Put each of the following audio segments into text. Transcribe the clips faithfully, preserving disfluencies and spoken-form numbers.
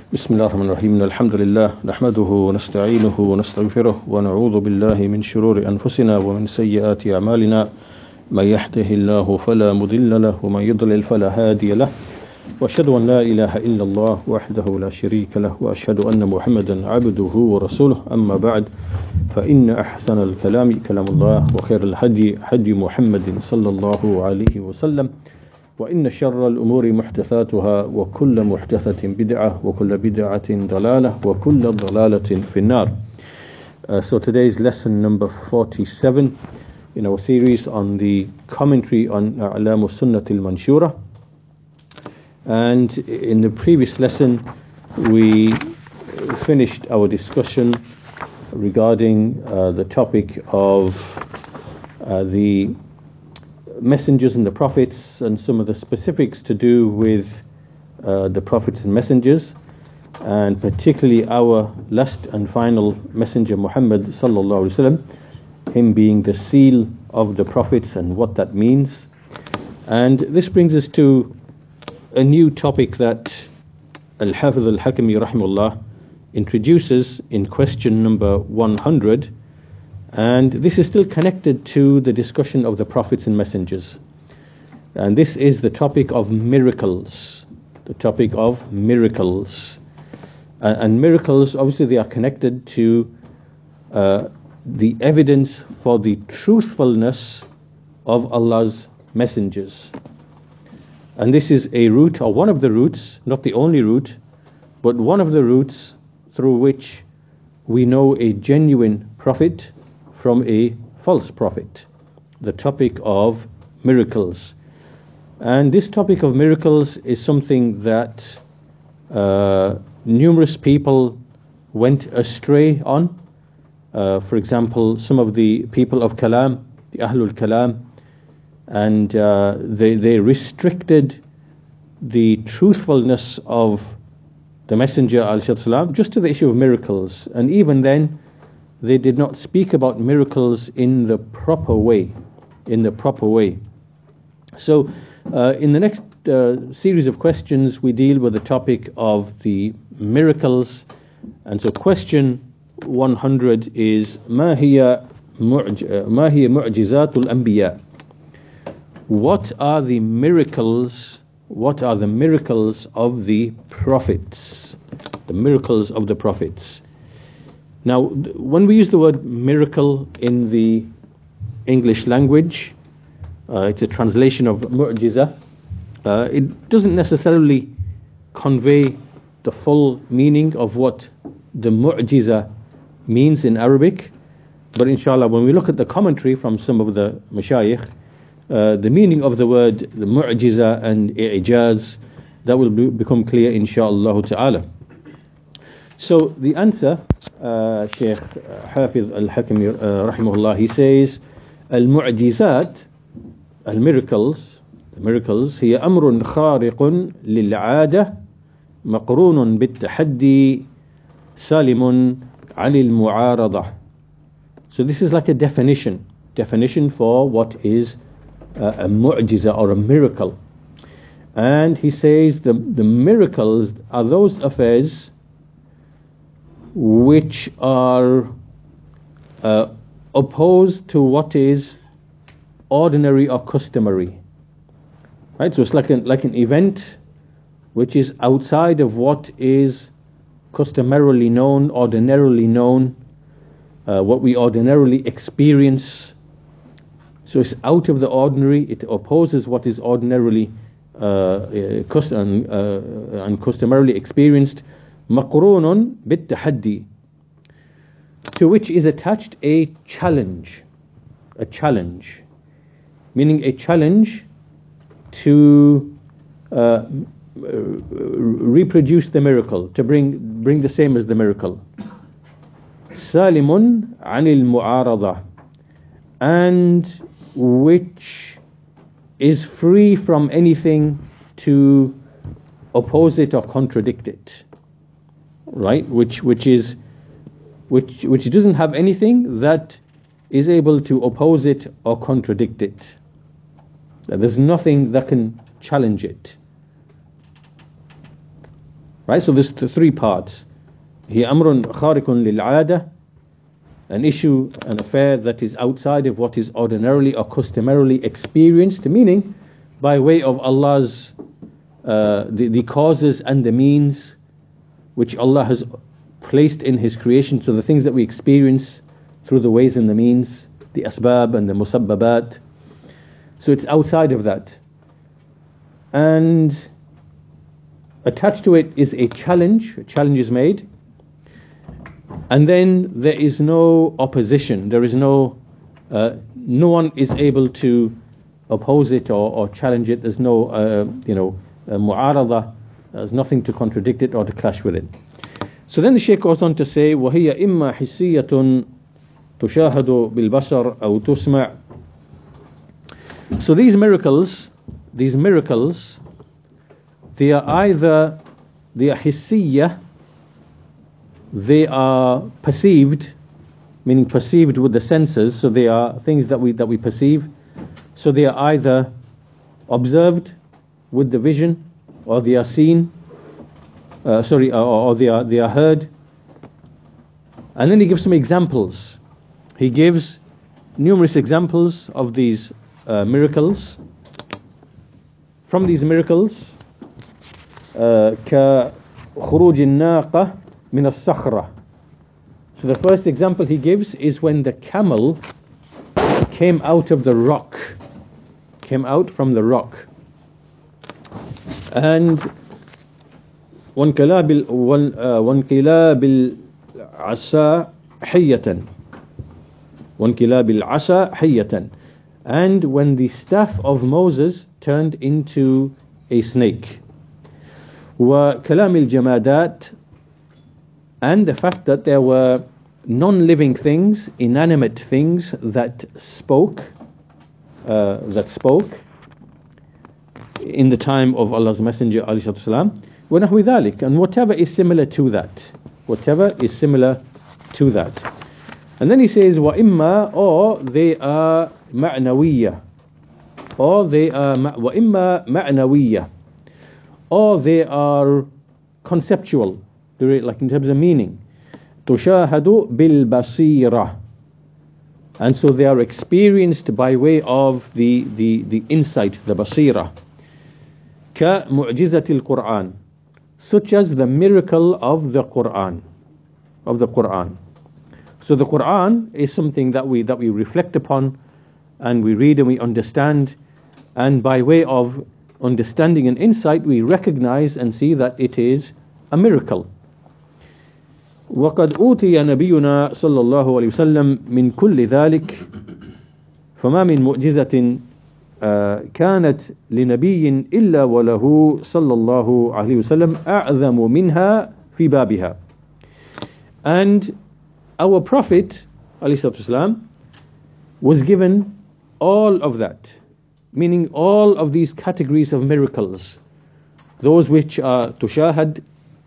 بسم الله الرحمن الرحيم الحمد لله نحمده ونستعينه ونستغفره ونعوذ بالله من شرور أنفسنا ومن سيئات أعمالنا من يهده الله فلا مضل له ومن يضلل فلا هادي له وأشهد أن لا إله إلا الله وحده لا شريك له وأشهد أن محمدا عبده ورسوله أما بعد فإن أحسن الكلام كلام الله وخير الهدي هدي محمد صلى الله عليه وسلم وإن شر الأمور محدثاتها وكل محدثة بدعة وكل بدعة ضلالة وكل ضلالة في النار. Uh, so today's lesson number forty-seven in our series on the commentary on A'lam al-Sunnah al-Manshura. And in the previous lesson we finished our discussion regarding uh, the topic of uh, the messengers and the prophets and some of the specifics to do with uh, the prophets and messengers, and particularly our last and final messenger Muhammad sallallahu alaihi wasallam, him being the seal of the prophets and what that means. And this brings us to a new topic that Al-Hafiz Al-Hakami rahimahullah introduces in question number one hundred. And this is still connected to the discussion of the prophets and messengers. And this is the topic of miracles. The topic of miracles. Uh, and miracles, obviously they are connected to uh, the evidence for the truthfulness of Allah's messengers. And this is a route, or one of the routes, not the only route, but one of the routes through which we know a genuine prophet from a false prophet, the topic of miracles. And this topic of miracles is something that uh, numerous people went astray on. Uh, for example, some of the people of Kalam, the Ahlul Kalam, and uh, they, they restricted the truthfulness of the Messenger ﷺ just to the issue of miracles. And even then, they did not speak about miracles in the proper way, in the proper way. So, uh, in the next uh, series of questions, we deal with the topic of the miracles. And so, question one hundred is ما هي ما هي معجزات الأنبياء? What are the miracles? What are the miracles of the prophets? The miracles of the prophets. Now, when we use the word miracle in the English language, uh, it's a translation of mu'jiza. Uh, it doesn't necessarily convey the full meaning of what the mu'jiza means in Arabic. But inshallah, when we look at the commentary from some of the mashayikh, uh, the meaning of the word, the mu'jiza and i'jaz, that will be, become clear inshallah ta'ala. So the answer, uh, Sheikh Hafiz Al-Hakami uh, rahimahullah, he says, Al-Mu'jizat, Al-Miracles, the miracles, هي أمر خارق للعادة مقرون بالتحدي سالم عن المعارضة. So this is like a definition, definition for what is uh, a mu'jiza or a miracle. And he says the, the miracles are those affairs which are uh, opposed to what is ordinary or customary. Right? So it's like an, like an event which is outside of what is customarily known, ordinarily known, uh, what we ordinarily experience. So it's out of the ordinary, it opposes what is ordinarily uh, uh, custom, uh, and customarily experienced. مقرون بالتحدي, to which is attached a challenge, a challenge, meaning a challenge to uh, reproduce the miracle, to bring bring the same as the miracle. سالم عن المعارضة, and which is free from anything to oppose it or contradict it. Right, which which is which which doesn't have anything that is able to oppose it or contradict it. There's nothing that can challenge it. Right? So there's th- three parts. هي أمر خارق للعادة, an issue, an affair that is outside of what is ordinarily or customarily experienced, meaning by way of Allah's uh, the, the causes and the means which Allah has placed in His creation. So the things that we experience through the ways and the means, the asbab and the musabbabat. So it's outside of that. And attached to it is a challenge. A challenge is made. And then there is no opposition. There is no, uh, no one is able to oppose it or, or challenge it. There's no, uh, you know, uh, mu'arada. There's nothing to contradict it or to clash with it. So then the Shaykh goes on to say, وَهِيَ إِمَّا حِسِّيَّةٌ تُشَاهَدُ بِالْبَصَرِ أَوْ تُسْمَعُ. So these miracles, these miracles, they are either, they are hissiyya, they are perceived, meaning perceived with the senses, so they are things that we that we perceive. So they are either observed with the vision, or they are seen, uh, sorry, or, or they are they are heard. And then he gives some examples. He gives numerous examples of these uh, miracles. From these miracles, كخروج الناقة من الصخرة. So the first example he gives is when the camel came out of the rock, came out from the rock. And وانقلاب وانقلاب العصا حية وانقلاب العصا حية. And when the staff of Moses turned into a snake. وكلام الجمادات, and the fact that there were non-living things, inanimate things that spoke, uh, that spoke in the time of Allah's Messenger alayhi salatu wasalam, وَنَحْوِ ذَلِكَ, and whatever is similar to that, whatever is similar to that. And then he says, وَإِمَّا, or they are معنوية, or they are وَإِمَّا معنوية, or they are conceptual, like in terms of meaning. تشاهد بالبصيرة, and so they are experienced by way of the the the insight, the basira. كمعجزة القرآن, such as the miracle of the Quran, of the Quran. So the Quran is something that we that we reflect upon, and we read and we understand, and by way of understanding and insight we recognize and see that it is a miracle. وقد أوتي نبينا صلى الله عليه وسلم من كل ذلك فما من معجزة كانت لنبي إلا وله صلى الله عليه وسلم أعظم منها في بابها. And our Prophet ﷺ was given all of that, meaning all of these categories of miracles, those which are tushahad,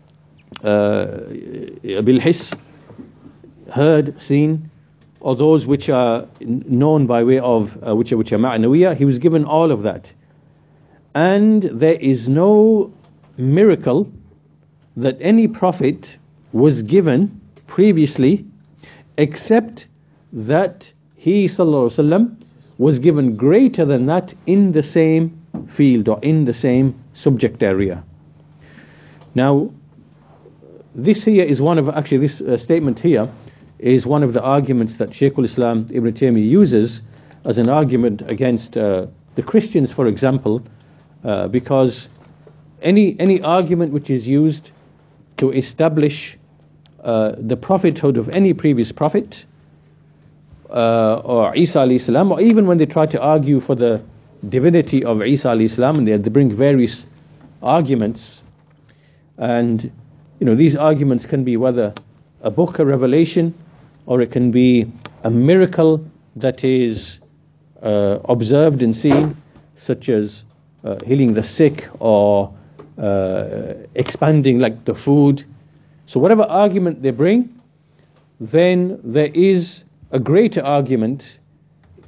bilhis, heard, seen, or those which are known by way of uh, which are which are ma'nawiyah. He was given all of that, and there is no miracle that any prophet was given previously, except that he sallallahu alaihi wasallam was given greater than that in the same field or in the same subject area. Now, this here is one of, actually this uh, statement here is one of the arguments that Shaykh al-Islam Ibn Taymiyyah uses as an argument against uh, the Christians, for example, uh, because any any argument which is used to establish uh, the prophethood of any previous prophet, uh, or Isa alayhi salam, or even when they try to argue for the divinity of Isa alayhi salam, and they, they bring various arguments, and you know, these arguments can be whether a book, a revelation, or it can be a miracle that is uh, observed and seen, such as uh, healing the sick or uh, expanding like the food. So whatever argument they bring, then there is a greater argument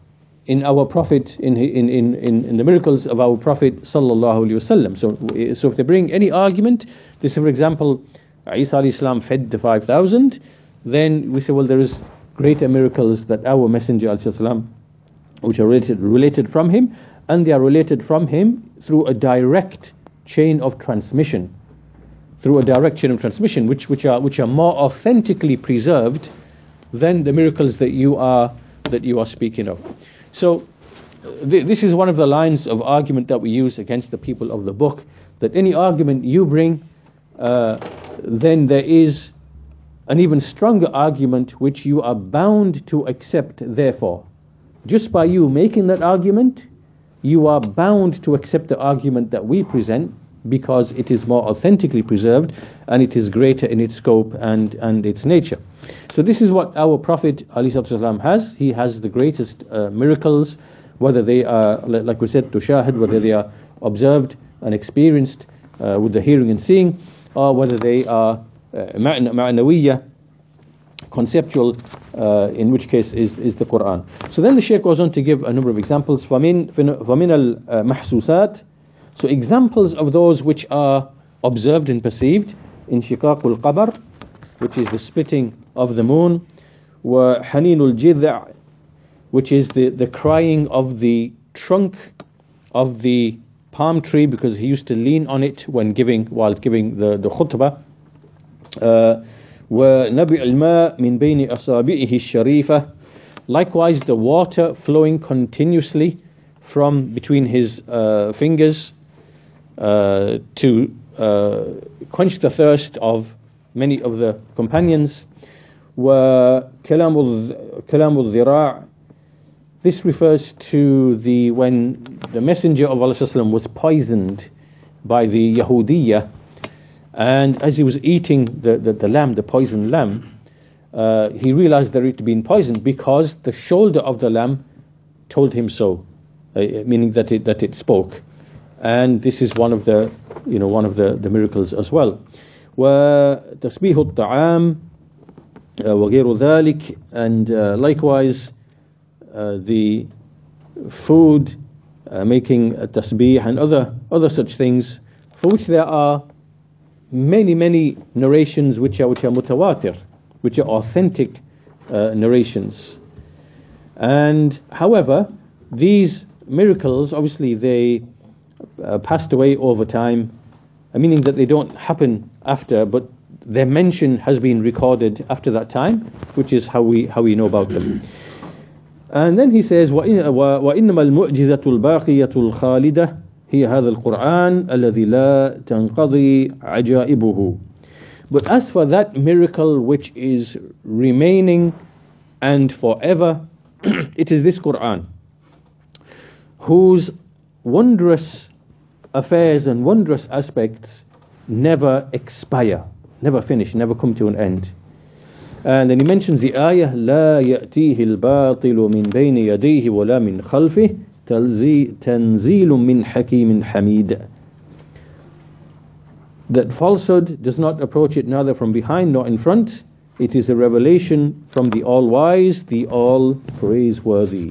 in our Prophet, in, in, in, in the miracles of our Prophet sallallahu alaihi wasallam. So, so if they bring any argument, they say, for example, Isa alayhi salam fed the five thousand, then we say, well, there is greater miracles that our Messenger alayhi salam, which are related, related from him, and they are related from him through a direct chain of transmission, through a direct chain of transmission, which, which, are, which are more authentically preserved than the miracles that you are, that you are speaking of. So th this is one of the lines of argument that we use against the people of the book, that any argument you bring, uh, then there is an even stronger argument which you are bound to accept. Therefore, just by you making that argument, you are bound to accept the argument that we present, because it is more authentically preserved and it is greater in its scope and, and its nature. So this is what our Prophet ﷺ has. He has the greatest uh, miracles, whether they are, like we said, tushahid, whether they are observed and experienced uh, with the hearing and seeing, or whether they are ma'nawiyya, conceptual, uh, in which case is, is the Quran. So then the Shaykh goes on to give a number of examples. فَمِن فَمِنَ الْمَحْسُوسَاتِ, so examples of those which are observed and perceived: انشقاق القمر, which is the splitting of the moon; وحنين الجذع, which is the, the crying of the trunk of the palm tree, because he used to lean on it when giving, while giving the, the khutbah. Uh, وَنَبِعِ الْمَاءِ مِنْ بَيْنِ أَصَابِعِهِ الشَّرِيفَةِ, likewise the water flowing continuously from between his uh, fingers uh, to uh, quench the thirst of many of the companions. وَكَلَامُ الذِّرَاعِ, this refers to the when the Messenger of Allah was poisoned by the Yahudiyya, and as he was eating the, the, the lamb, the poisoned lamb, uh, he realized that it had been poisoned because the shoulder of the lamb told him so, uh, meaning that it that it spoke. And this is one of the, you know, one of the, the miracles as well. وَتَسْبِيحُ الطَّعَامِ وَغَيْرُ ذَلِكَ, and uh, likewise uh, the food, uh, making a tasbih and other, other such things, for which there are many, many narrations which are, which are mutawatir, which are authentic uh, narrations. And however, these miracles, obviously they uh, passed away over time, meaning that they don't happen after, but their mention has been recorded after that time, which is how we how we know about them. And then he says, وَإِنَّمَا الْمُعْجِزَةُ الْبَاقِيَةُ الْخَالِدَةُ هي هذا القرآن الذي لا تنقضي عجائبه. But as for that miracle which is remaining and forever, it is this Quran, whose wondrous affairs and wondrous aspects never expire, never finish, never come to an end. And then he mentions the ayah, لا يأتيه الباطل من بين يديه ولا من خلفه تنزيل من حكيم حميد, that falsehood does not approach it neither from behind nor in front. It is a revelation from the all-wise, the all-praiseworthy.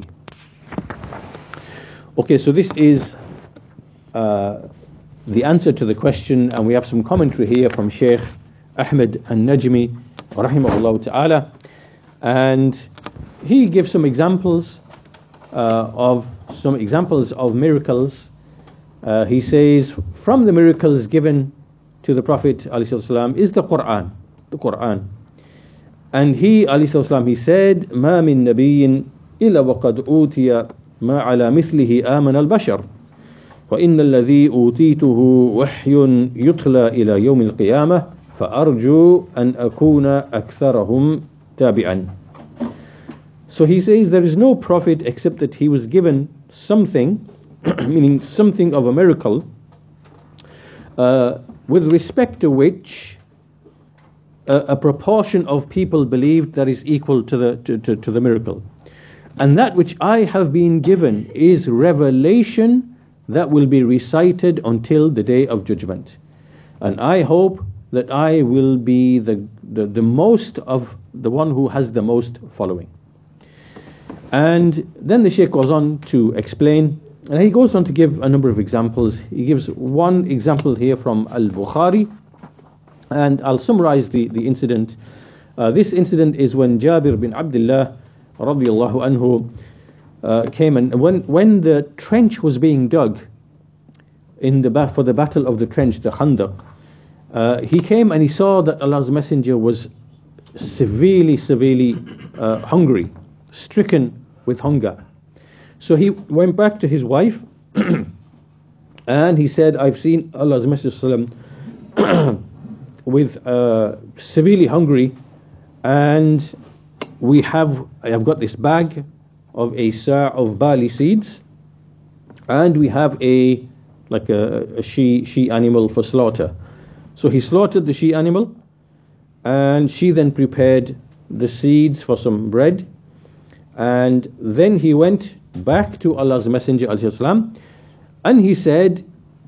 Okay, so this is uh, the answer to the question, and we have some commentary here from Shaykh Ahmed An-Najmi rahimahullah ta'ala, and he gives some examples uh, of some examples of miracles. Uh, he says, from the miracles given to the Prophet ﷺ is the Quran, the Quran. And he ﷺ, he said, ما من نبي إلا وقد أوتي ما على مثله آمن البشر وإن الذي أوتيته وحي يتلى إلى يوم القيامة فأرجو أن أكون أكثرهم تابعا. So he says there is no prophet except that he was given something, meaning something of a miracle, uh, with respect to which a, a proportion of people believed that is equal to the to, to, to the miracle. And that which I have been given is revelation that will be recited until the day of judgment. And I hope that I will be the, the, the most of the one who has the most following. And then the Shaykh goes on to explain, and he goes on to give a number of examples. He gives one example here from Al-Bukhari, and I'll summarize the, the incident. Uh, this incident is when Jabir bin Abdullah radiyallahu anhu uh, came, and when, when the trench was being dug in the for the battle of the trench, the Khandaq, uh, he came and he saw that Allah's Messenger was severely, severely uh, hungry, stricken with hunger. So he went back to his wife and he said, I've seen Allah's Messenger with uh, severely hungry, and we have, I've got this bag of a sa' of barley seeds, and we have a like a, a she she animal for slaughter. So he slaughtered the she animal, and she then prepared the seeds for some bread, and then he went back to Allah's Messenger ﷺ, and he said,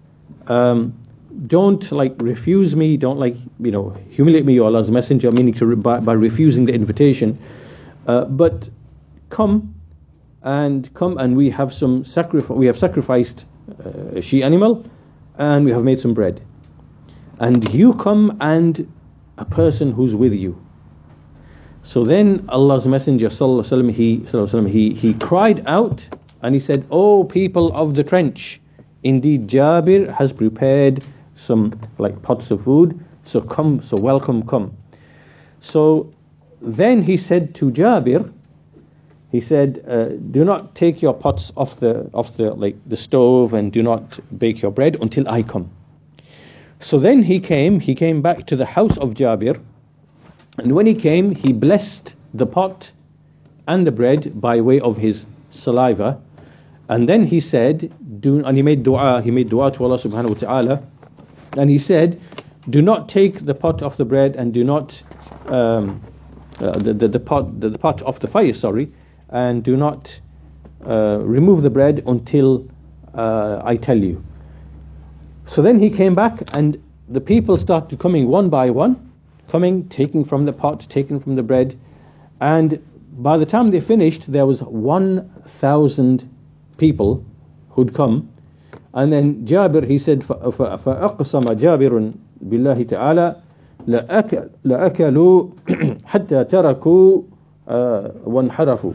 um, don't like refuse me, don't like, you know, humiliate me, O Allah's Messenger, meaning to re- by, by refusing the invitation, uh, but come and come and we have some sacrifice, we have sacrificed uh, a she animal, and we have made some bread, and you come and a person who's with you. So then Allah's Messenger sallallahu alaihi wasallam, he, sallallahu alaihi wasallam, he he cried out and he said, "O people of the trench, indeed Jabir has prepared some like pots of food, so come, so welcome, come." So then he said to Jabir, he said, uh, "Do not take your pots off the off the like the stove, and do not bake your bread until I come." So then he came, he came back to the house of Jabir, and when he came, he blessed the pot and the bread by way of his saliva, and then he said, "Do," and he made dua, he made dua to Allah subhanahu wa ta'ala, and he said, "Do not take the pot off the bread, and do not um, uh, the, the the pot the, the pot off the fire, sorry, and do not uh, remove the bread until uh, I tell you." So then he came back, and the people started coming one by one, coming, taking from the pot, taking from the bread, and by the time they finished, there was one thousand people who'd come. And then Jabir, he said, فَأَقْسَمَ جَابِرٌ بِاللَّهِ تَعَالَى لَأَكَلُوا حَتَّى تَرَكُوا وَانْحَرَفُوا.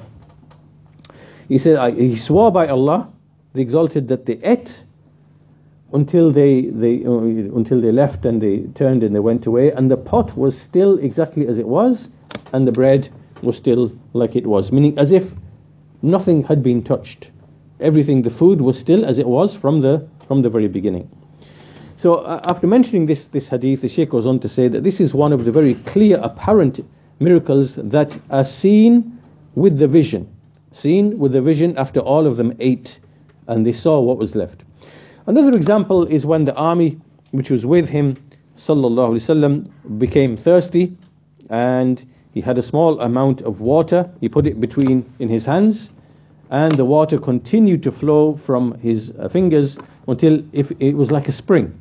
He said, I, he swore by Allah, the Exalted, that they ate until they, they uh, until they left, and they turned and they went away, and the pot was still exactly as it was, and the bread was still like it was, meaning as if nothing had been touched. Everything, the food was still as it was from the from the very beginning. So uh, after mentioning this this hadith, the Shaykh goes on to say that this is one of the very clear, apparent miracles that are seen with the vision, seen with the vision after all of them ate and they saw what was left. Another example is when the army which was with him, sallallahu alaihi wasallam, became thirsty, and he had a small amount of water. He put it between in his hands, and the water continued to flow from his uh, fingers until if it was like a spring.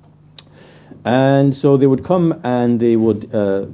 And so they would come and they would uh,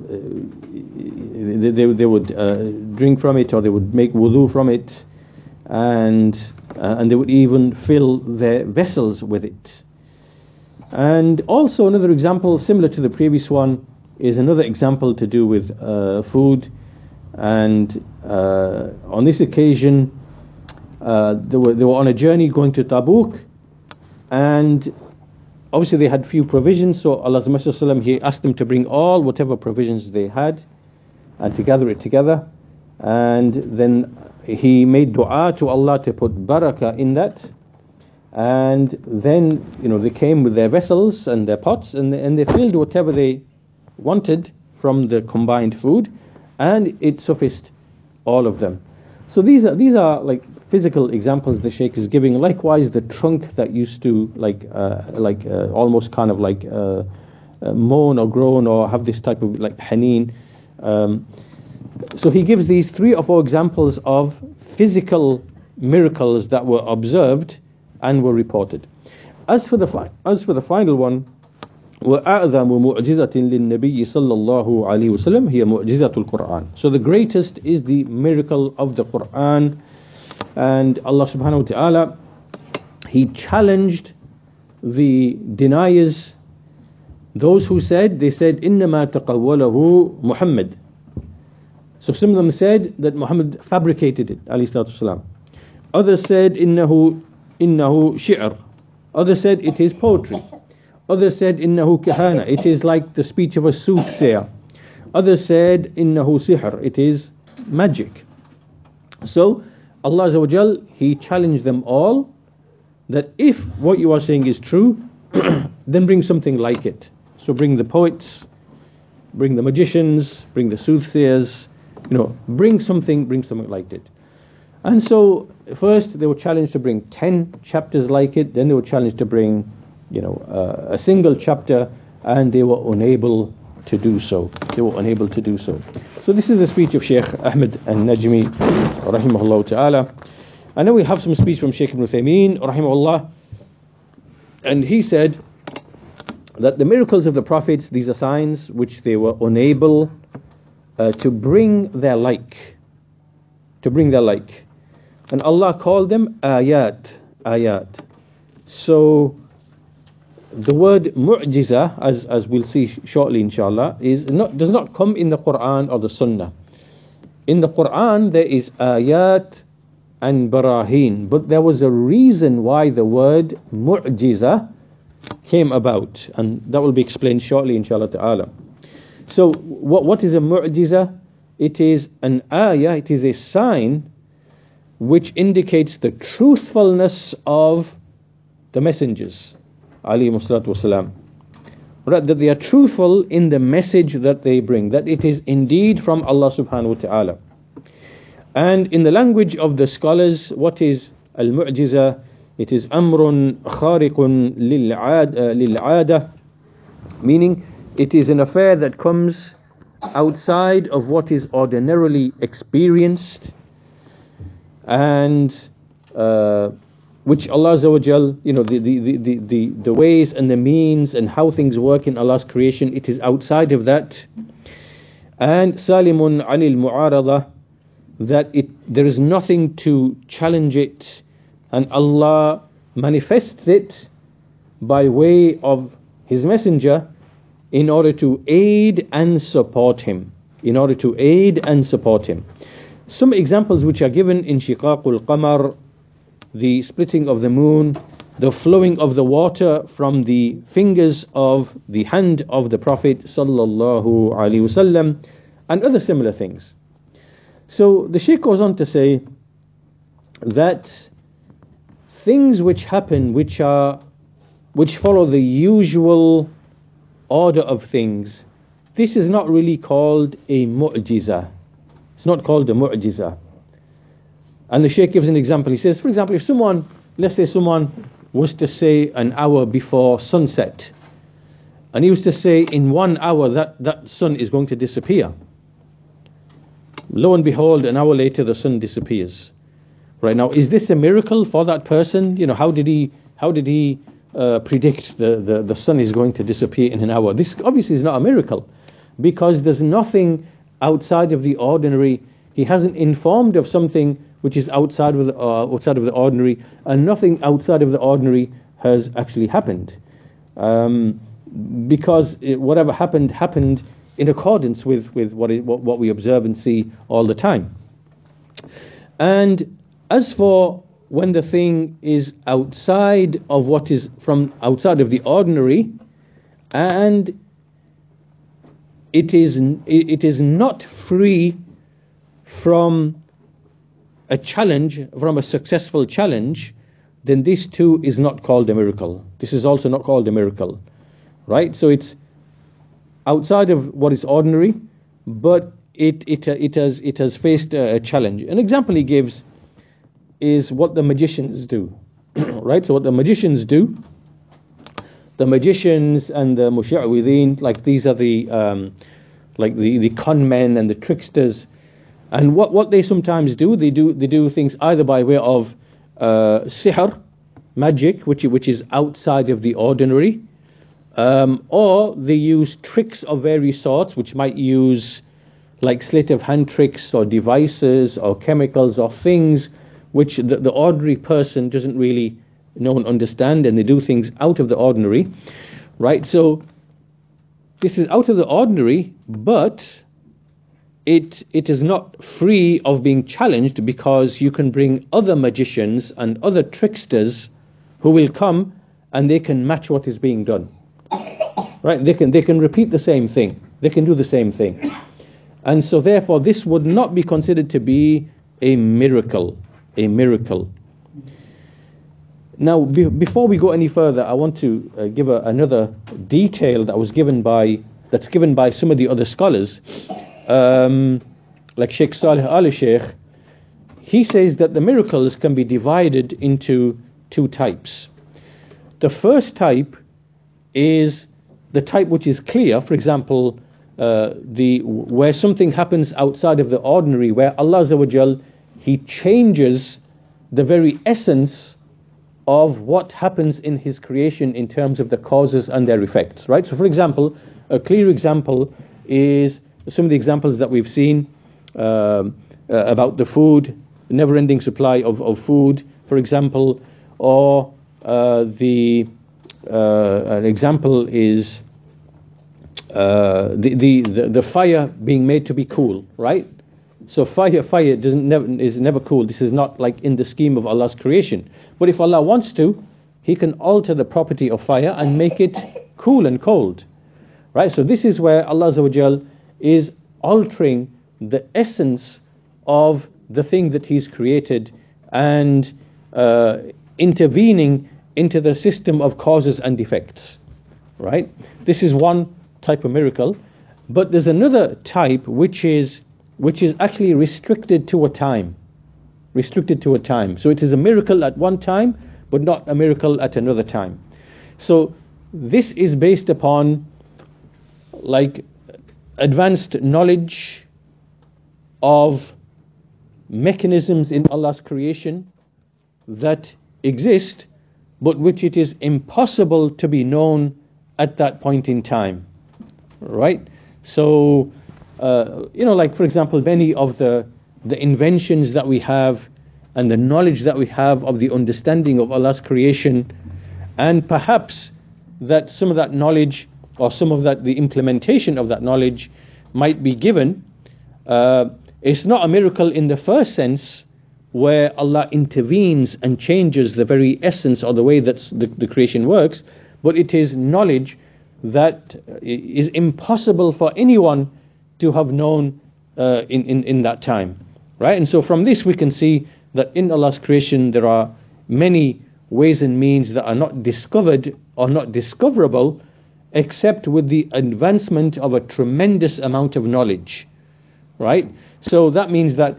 they, they, they would uh, drink from it, or they would make wudu from it, and uh, and they would even fill their vessels with it. And also another example similar to the previous one is another example to do with uh, food. And uh, on this occasion, uh, they were they were on a journey going to Tabuk, and obviously they had few provisions. So Allah's Messenger, he asked them to bring all whatever provisions they had, and to gather it together. And then he made dua to Allah to put barakah in that. And then, you know, they came with their vessels and their pots, and they, and they filled whatever they wanted from the combined food, and it sufficed all of them. So these are these are like physical examples the Shaykh is giving. Likewise, the trunk that used to like uh, like uh, almost kind of like uh, uh, moan or groan or have this type of like haneen. Um, so he gives these three or four examples of physical miracles that were observed and were reported. As for the fi- as for the final one, وأعظم معجزة للنبي صلى الله عليه وسلم هي معجزة القرآن. So the greatest is the miracle of the Quran, and Allah subhanahu wa ta'ala, He challenged the deniers, those who said, they said, إنما تقوله Muhammad. So some of them said that Muhammad fabricated it, alayhi salatu wasalam. Others said, إنه إنه شعر. Others said it is poetry. Others said, إنه كهانة, it is like the speech of a soothsayer. Others said, إنه سحر, it is magic. So Allah Azza wa Jal, He challenged them all that if what you are saying is true, then bring something like it. So bring the poets, bring the magicians, bring the soothsayers, you know, bring something, bring something like it. And so first they were challenged to bring ten chapters like it, then they were challenged to bring, you know, uh, a single chapter, and they were unable to do so. They were unable to do so. So this is the speech of Shaykh Ahmed al-Najmi, rahimahullah ta'ala. And then we have some speech from Shaykh Ibn Uthaymeen, rahimahullah, and he said that the miracles of the prophets, these are signs which they were unable uh, to bring their like, to bring their like. And Allah called them ayat, ayat. So the word mu'jiza, as, as we'll see shortly inshallah, is not, does not come in the Quran or the Sunnah. In the Quran there is ayat and barahin, but there was a reason why the word mu'jiza came about, and that will be explained shortly inshallah ta'ala. So what, what is a mu'jiza? It is an ayah, it is a sign which indicates the truthfulness of the messengers, alayhi salatu wasalam. Right, that they are truthful in the message that they bring, that it is indeed from Allah subhanahu wa ta'ala. And in the language of the scholars, what is al-mu'jiza? It is amrun khariqun lil'ada, meaning it is an affair that comes outside of what is ordinarily experienced, and uh, which Allah Azza wa Jal, you know, the, the, the, the, the ways and the means and how things work in Allah's creation, it is outside of that. And salimun anil mu'arada, that it there is nothing to challenge it, and Allah manifests it by way of His messenger in order to aid and support him, in order to aid and support him. Some examples which are given in Shiqaqul Qamar, the splitting of the moon, the flowing of the water from the fingers of the hand of the Prophet sallallahu alaihi wasallam, and other similar things. So the Shaykh goes on to say that things which happen, which are which follow the usual order of things, this is not really called a mu'jiza. It's not called a mu'jiza. And the Shaykh gives an example. He says, for example, if someone, let's say someone was to say an hour before sunset, and he was to say in one hour that that sun is going to disappear. Lo and behold, an hour later the sun disappears. Right now, is this a miracle for that person? You know, how did he how did he uh, predict the, the, the sun is going to disappear in an hour? This obviously is not a miracle, because there's nothing outside of the ordinary. He hasn't informed of something which is outside of the, uh, outside of the ordinary, and nothing outside of the ordinary has actually happened. Um, because it, whatever happened, happened in accordance with, with what, it, what, what we observe and see all the time. And as for when the thing is outside of what is from outside of the ordinary, and it is it is not free from a challenge, from a successful challenge, then this too is not called a miracle. This is also not called a miracle, right? So it's outside of what is ordinary, but it it it has it has faced a challenge. An example he gives is what the magicians do, right? So what the magicians do, the magicians and the musha'wideen, like these are the um, like the, the con men and the tricksters, and what, what they sometimes do, they do they do things either by way of uh, sihr, magic, which which is outside of the ordinary, Um, or they use tricks of various sorts, which might use like sleight of hand tricks or devices or chemicals or things which the, the ordinary person doesn't really know and understand, and they do things out of the ordinary, right? So this is out of the ordinary, but it it is not free of being challenged, because you can bring other magicians and other tricksters who will come and they can match what is being done, right? They can they can repeat the same thing. They can do the same thing. And so therefore this would not be considered to be a miracle, a miracle. Now, be, before we go any further, I want to uh, give a, another detail that was given by that's given by some of the other scholars, um, like Sheikh Salih Al-Sheikh. He says that the miracles can be divided into two types. The first type is the type which is clear. For example, uh, the where something happens outside of the ordinary, where Allah Azza wa Jal, He changes the very essence of what happens in His creation in terms of the causes and their effects, right? So for example, a clear example is some of the examples that we've seen um, uh, about the food, never-ending supply of, of food, for example, or uh, the uh, an example is uh, the, the, the, the fire being made to be cool, right? So fire, fire doesn't never, is never cool. This is not like in the scheme of Allah's creation. But if Allah wants to, He can alter the property of fire and make it cool and cold, right? So this is where Allah Azza wa Jal is altering the essence of the thing that He's created and uh, intervening into the system of causes and effects, right? This is one type of miracle. But there's another type which is which is actually restricted to a time. Restricted to a time. So it is a miracle at one time, but not a miracle at another time. So this is based upon like advanced knowledge of mechanisms in Allah's creation that exist, but which it is impossible to be known at that point in time. Right? So Uh, you know, like for example, many of the the inventions that we have and the knowledge that we have of the understanding of Allah's creation, and perhaps that some of that knowledge or some of that the implementation of that knowledge might be given. Uh, it's not a miracle in the first sense, where Allah intervenes and changes the very essence or the way that the, the creation works, but it is knowledge that is impossible for anyone to have known uh, in, in, in that time, right? And so from this we can see that in Allah's creation there are many ways and means that are not discovered or not discoverable except with the advancement of a tremendous amount of knowledge, right? So that means that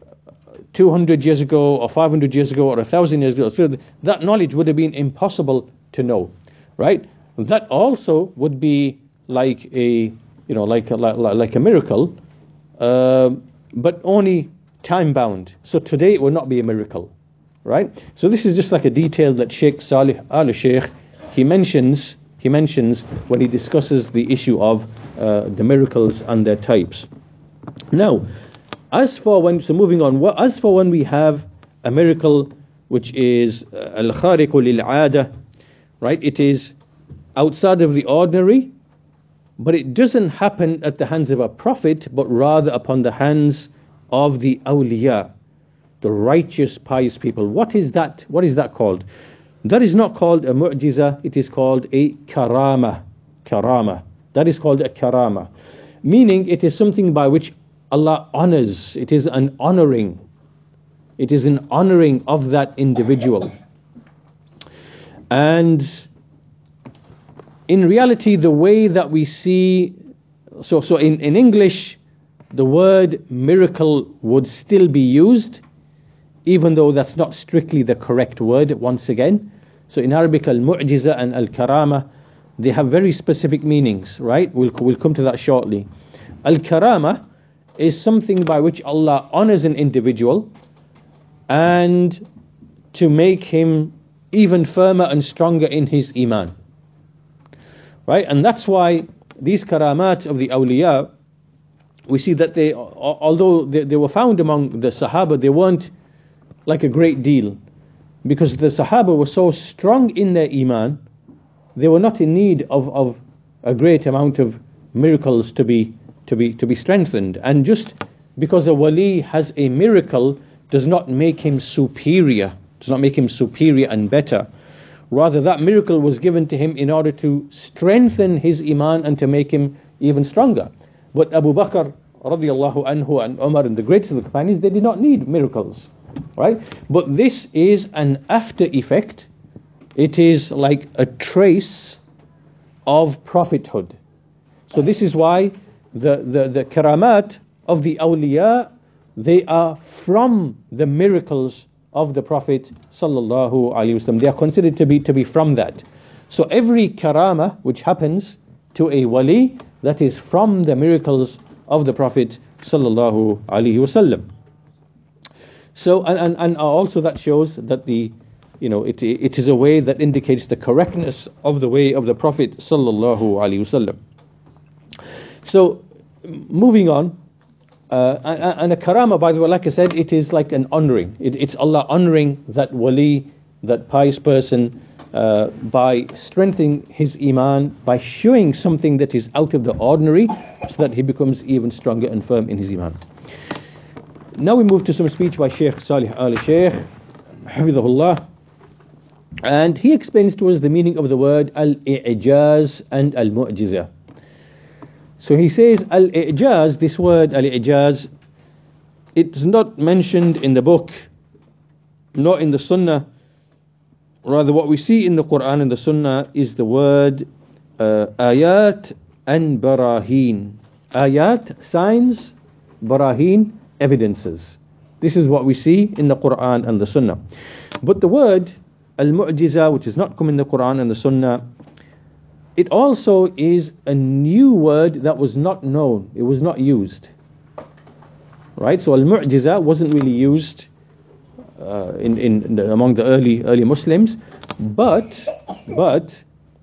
two hundred years ago or five hundred years ago or one thousand years ago, that knowledge would have been impossible to know, right? That also would be like a you know, like a, like a miracle, uh, but only time-bound. So today it will not be a miracle, right? So this is just like a detail that Sheikh Salih Al-Sheikh, he mentions, he mentions when he discusses the issue of uh, the miracles and their types. Now, as for when, so moving on, as for when we have a miracle which is al-khariqu lil-'ada, right? It is outside of the ordinary, but it doesn't happen at the hands of a prophet, but rather upon the hands of the awliya, the righteous, pious people. What is that? What is that called? That is not called a mu'jiza, it is called a karama. Karama. That is called a karama. Meaning it is something by which Allah honors. It is an honoring. It is an honoring of that individual. And in reality, the way that we see, so so in, in English, the word miracle would still be used, even though that's not strictly the correct word once again. So in Arabic, al-mu'jiza and al-karama, they have very specific meanings, right? We'll, we'll come to that shortly. Al-karama is something by which Allah honors an individual and to make him even firmer and stronger in his iman. right? And that's why these karamat of the awliya, we see that they, although they, they were found among the Sahaba, they weren't like a great deal, because the Sahaba were so strong in their iman, they were not in need of, of a great amount of miracles to be to be to be strengthened. And just because a wali has a miracle does not make him superior, does not make him superior and better. Rather, that miracle was given to him in order to strengthen his iman and to make him even stronger. But Abu Bakr radiallahu anhu and Umar and the greatest of the companions, they did not need miracles, right? But this is an after effect. It is like a trace of prophethood. So this is why the, the, the karamat of the awliya, they are from the miracles of the Prophet sallallahu alaihi wasallam. They are considered to be to be from that. So every karama which happens to a wali, that is from the miracles of the Prophet sallallahu alaihi wasallam. So and, and, and also that shows that the you know it it is a way that indicates the correctness of the way of the Prophet sallallahu alaihi wasallam. So moving on. Uh, and, and a karama, by the way, like I said, it is like an honoring. It, it's Allah honoring that wali, that pious person, uh, by strengthening his iman, by showing something that is out of the ordinary, so that he becomes even stronger and firm in his iman. Now we move to some speech by Shaykh Salih Ali Shaykh, Hafidhahullah, and he explains to us the meaning of the word al-i'jaz and al-mu'jiza. So he says, al-i'jaz, this word al-i'jaz, it's not mentioned in the book, not in the sunnah. Rather, what we see in the Quran and the sunnah is the word uh, ayat and barahin. Ayat, signs, barahin, evidences. This is what we see in the Quran and the sunnah. But the word al-mu'jiza, which is not come in the Quran and the sunnah, it also is a new word that was not known. It was not used. Right? So al-mu'jiza wasn't really used uh, in, in, in the, among the early early Muslims, but but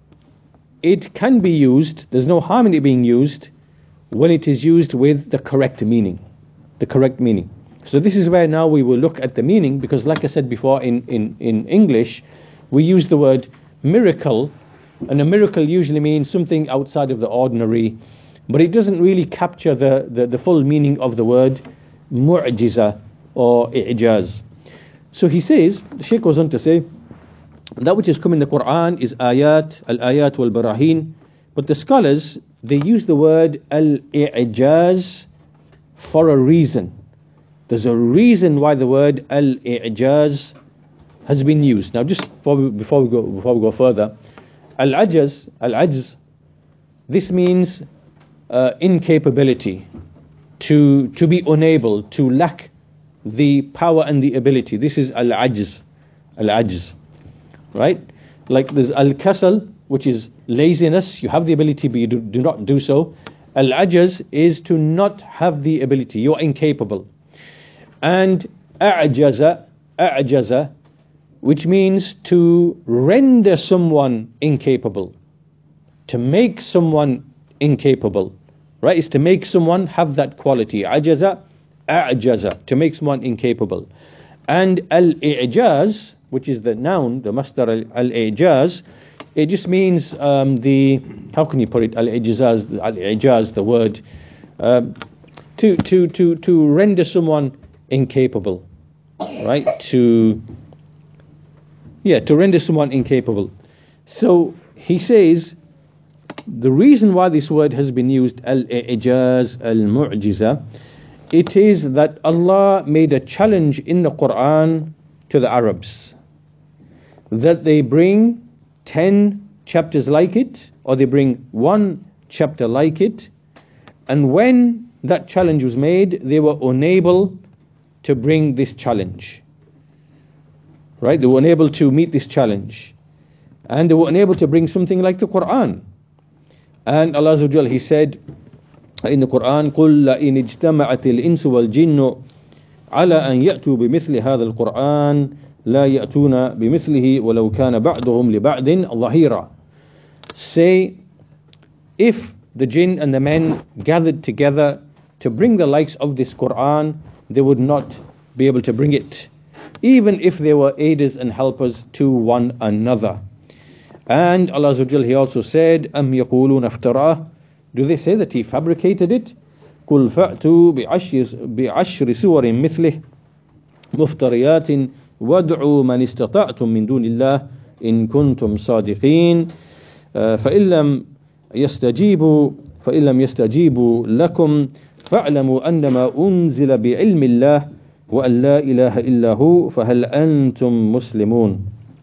it can be used. There's no harm in it being used when it is used with the correct meaning. The correct meaning. So this is where now we will look at the meaning, because like I said before, in, in, in English, we use the word miracle. And a miracle usually means something outside of the ordinary, but it doesn't really capture the, the, the full meaning of the word mu'jiza or i'jaz. So he says, the Shaykh goes on to say, that which has come in the Quran is ayat, al-ayat wal-barahin, but the scholars, they use the word al-i'jaz for a reason. There's a reason why the word al-i'jaz has been used. Now just before we, before we, go, before we go further, Al-ajaz, al-ajz, this means uh, incapability, to to be unable, to lack the power and the ability. This is al-ajz, al-ajz, right? Like there's al-kasal, which is laziness. You have the ability, but you do, do not do so. Al-ajaz is to not have the ability. You're incapable. And a'jaza, a'jaza, which means to render someone incapable, to make someone incapable, right? Is to make someone have that quality. Ajaza, a'jaza, to make someone incapable. And al-i'jaz, which is the noun, the masdar al-i'jaz, it just means um, the, how can you put it? Al-i'jaz, al-i'jaz, the word, um, to, to, to, to render someone incapable, right? To... Yeah, to render someone incapable. So he says, the reason why this word has been used, al-i'jaz, al-mu'jiza, it is that Allah made a challenge in the Quran to the Arabs, that they bring ten chapters like it, or they bring one chapter like it, and when that challenge was made, they were unable to bring this challenge. Right? They were unable to meet this challenge. And they were unable to bring something like the Quran. And Allah Azza wa Jal, He said in the Quran, قُلْ لَإِنِ اجْتَمَعَتِ الْإِنسُ وَالْجِنُّ عَلَىٰ أَنْ يَأْتُوا بِمِثْلِ هَذَا الْقُرْآنِ لَا يَأْتُونَ بِمِثْلِهِ وَلَوْ كَانَ بَعْضُهُمْ لِبَعْضٍ ظَهِيرًا. Say, if the jinn and the men gathered together to bring the likes of this Quran, they would not be able to bring it, even if they were aiders and helpers to one another. And Allah Azza wa Jal, He also said, Am yaqulun aftarah, do they say that He fabricated it? قُلْ فَأْتُوا بِعَشْرِ سُوَرٍ مِثْلِهِ مُفْتَرِيَاتٍ وَادْعُوا مَنِ اسْتَطَعْتُم مِّن دُونِ اللَّهِ إِن كُنتُمْ صَادِقِينَ فَإِن لَّمْ يَسْتَجِيبُوا فَإِن لَّمْ يَسْتَجِيبُوا لَكُمْ فَاعْلَمُوا أَنَّمَا أُنزِلَ بِعِلْمِ اللَّهِ وَأَن لَّا إِلَهَ إِلَّا هُوَ فَهَلْ أَنتُم مُّسْلِمُونَ.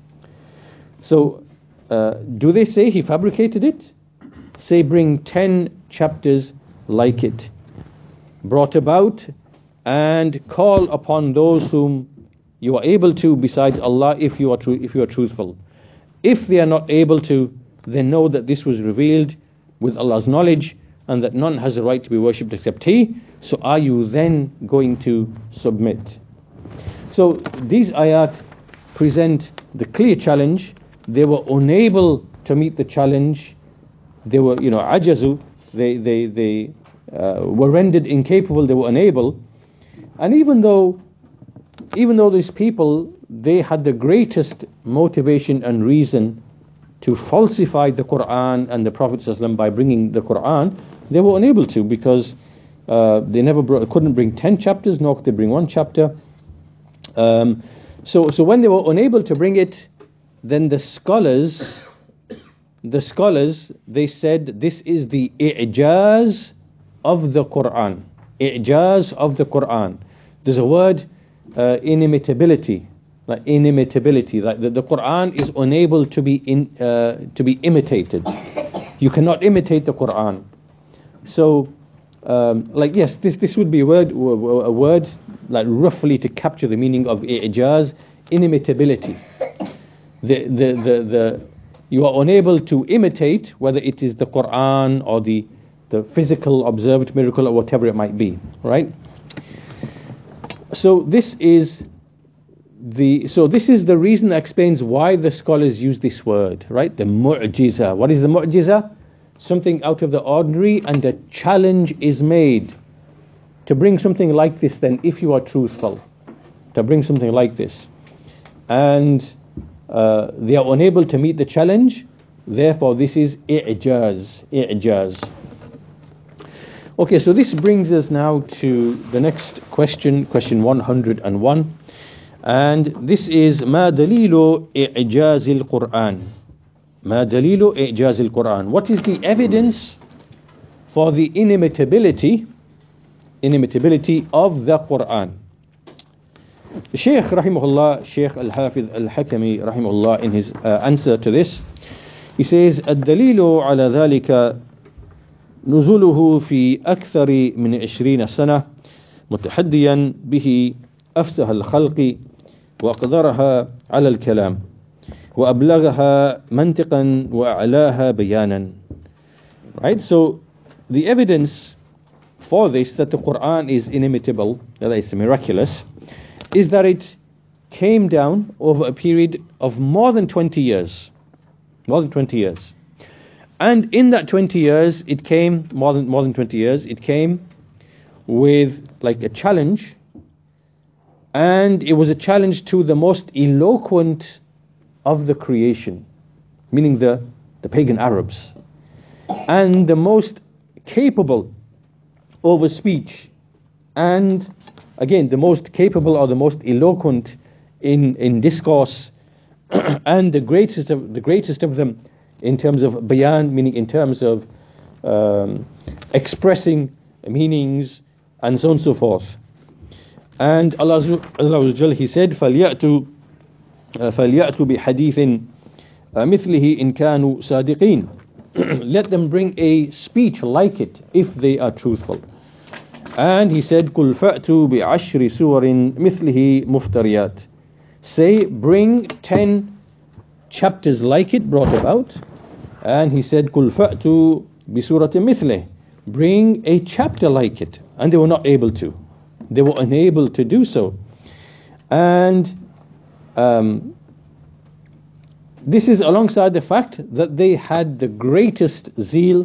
So, uh, do they say He fabricated it? Say, bring ten chapters like it, brought about, and call upon those whom you are able to besides Allah if you are true, if you are truthful. If they are not able to, then know that this was revealed with Allah's knowledge and that none has a right to be worshipped except He. So are you then going to submit? So these ayat present the clear challenge. They were unable to meet the challenge. They were, you know, ajazu. They they they uh, were rendered incapable. They were unable. And even though, even though these people, they had the greatest motivation and reason to falsify the Quran and the Prophet ﷺ by bringing the Quran, they were unable to, because uh, they never brought, couldn't bring ten chapters, nor could they bring one chapter. Um, so, so when they were unable to bring it, then the scholars, the scholars, they said this is the i'jaz of the Quran. I'jaz of the Quran. There's a word, uh, inimitability. Like inimitability, like the, the Quran is unable to be in, uh, to be imitated. You cannot imitate the Quran. So, um, like yes, this this would be a word, a word like roughly to capture the meaning of i'jaz, inimitability. The the the the you are unable to imitate, whether it is the Quran or the the physical observed miracle or whatever it might be, right? So this is. The, so this is the reason that explains why the scholars use this word, right? The mu'jiza. What is the mu'jiza? Something out of the ordinary, and a challenge is made to bring something like this then, if you are truthful, to bring something like this. And uh, they are unable to meet the challenge, therefore this is i'jaz, i'jaz. Okay, so this brings us now to the next question, question one hundred and one. And this is ما دليل إعجاز القرآن. ما دليل إعجاز القرآن. What is the evidence for the inimitability, inimitability of the Quran? The Shaykh rahimahullah, Shaykh Al-Hafiz Al-Hakami rahimahullah, in his uh, answer to this, he says الدليل على ذلك نزوله في أكثر من عشرين سنة متحديا به أفسح الخلق وأقدرها على الكلام وأبلغها منطقا وأعلاها بيانا. Right, so the evidence for this, that the Quran is inimitable, that is miraculous, is that it came down over a period of more than twenty years. More than twenty years. And in that twenty years, it came, more than, more than twenty years, it came with like a challenge. And it was a challenge to the most eloquent of the creation, meaning the, the pagan Arabs, and the most capable over speech, and again, the most capable or the most eloquent in, in discourse, and the greatest of the greatest of them in terms of bayan, meaning in terms of um, expressing meanings, and so on and so forth. And Allah Azza wa Jal, He said, فَلْيَأْتُوا فَلْيَأْتُوا بِحَدِيثٍ مِثْلِهِ إِن كَانُوا صَادِقِينَ. Let them bring a speech like it if they are truthful. And He said, قُلْ فَأْتُوا بِعَشْرِ سُوَرٍ مِثْلِهِ مُفْتَرِيَاتٍ. Say, bring ten chapters like it brought about. And He said, قُلْ فَأْتُوا بِسُورَةٍ مِثْلِهِ. Bring a chapter like it. And they were not able to. They were unable to do so. And um, this is alongside the fact that they had the greatest zeal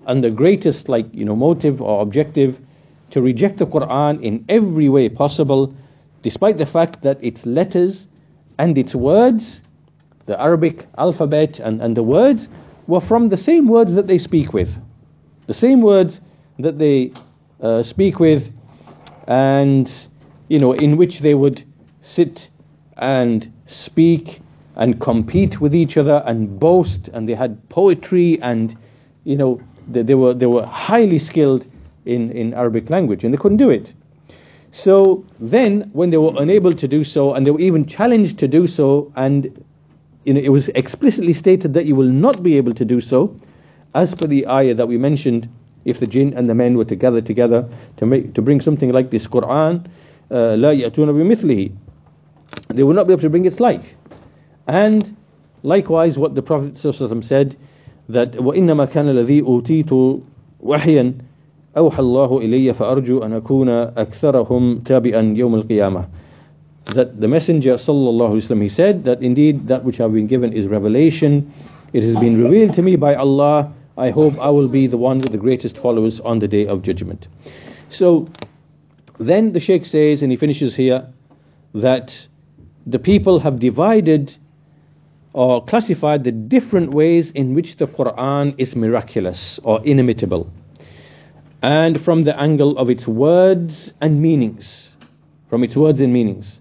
and the greatest, like, you know, motive or objective to reject the Quran in every way possible, despite the fact that its letters and its words, the Arabic alphabet and, and the words, were from the same words that they speak with. The same words that they uh, speak with, and, you know, in which they would sit and speak and compete with each other and boast, and they had poetry, and, you know, they, they were they were highly skilled in, in Arabic language, and they couldn't do it. So then, when they were unable to do so, and they were even challenged to do so, and, you know, it was explicitly stated that you will not be able to do so, as per the ayah that we mentioned, if the jinn and the men were to gather together to make to bring something like this Quran, لا يأتون بمثله, they will not be able to bring its like. And likewise, what the Prophet ﷺ said, that وَإِنَّمَا كَانَ الَّذِي أُوتِيتُ وَحْيًا أَوْحَى اللَّهُ إِلَيَّ فَأَرْجُو أَنْ أَكُونَ أَكْثَرَهُمْ تَابِعًا يَوْمَ الْقِيَامَةِ. That the Messenger sallallahu alaihi wasallam, he said that indeed that which I've been given is revelation. It has been revealed to me by Allah. I hope I will be the one with the greatest followers on the day of judgment. So then the Shaykh says, and he finishes here, that the people have divided or classified the different ways in which the Quran is miraculous or inimitable, and from the angle of its words and meanings, from its words and meanings,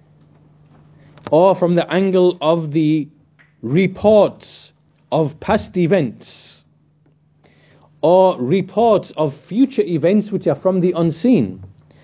or from the angle of the reports of past events, or reports of future events which are from the unseen.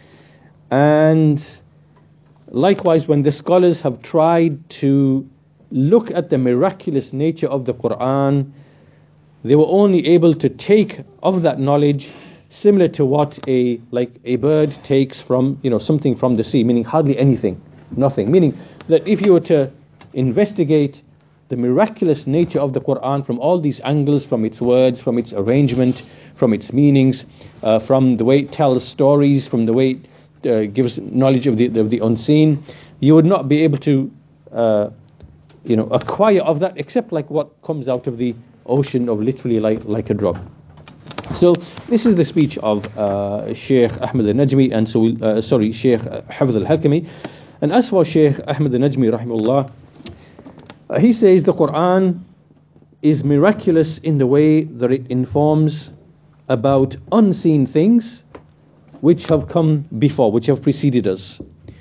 And likewise, when the scholars have tried to look at the miraculous nature of the Quran, they were only able to take of that knowledge similar to what a like a bird takes from, you know, something from the sea, meaning hardly anything, nothing. Meaning that if you were to investigate the miraculous nature of the Quran from all these angles, from its words, from its arrangement, from its meanings, uh, from the way it tells stories, from the way it uh, gives knowledge of the, of the unseen, you would not be able to uh, you know, acquire of that except like what comes out of the ocean of literally like, like a drop. So this is the speech of uh, Shaykh Ahmed al-Najmi, and so uh, sorry, Shaykh Hafidh al-Hakami. And as for Shaykh Ahmed al-Najmi rahimahullah, uh, he says the Quran is miraculous in the way that it informs about unseen things which have come before, which have preceded us.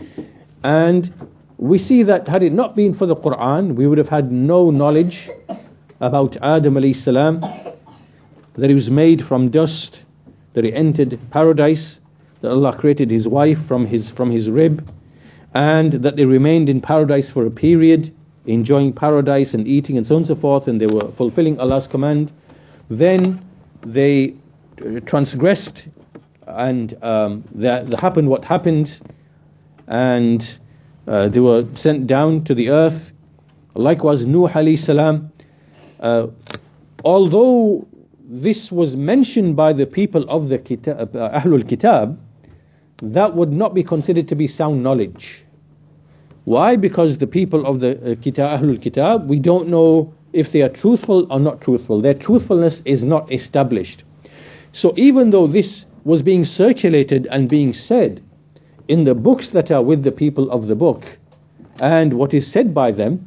And we see that had it not been for the Quran, we would have had no knowledge about Adam alayhi salam, that he was made from dust, that he entered paradise, that Allah created his wife from his from his rib, and that they remained in paradise for a period, enjoying paradise and eating and so on and so forth, and they were fulfilling Allah's command. Then they transgressed, and um, there, there happened what happened, and Uh, they were sent down to the earth. Likewise, Nuh alayhi salam. Uh, although this was mentioned by the people of the kitab, uh, Ahlul Kitab, that would not be considered to be sound knowledge. Why? Because the people of the uh, kitab, Ahlul Kitab, we don't know if they are truthful or not truthful. Their truthfulness is not established. So even though this was being circulated and being said in the books that are with the people of the book, and what is said by them,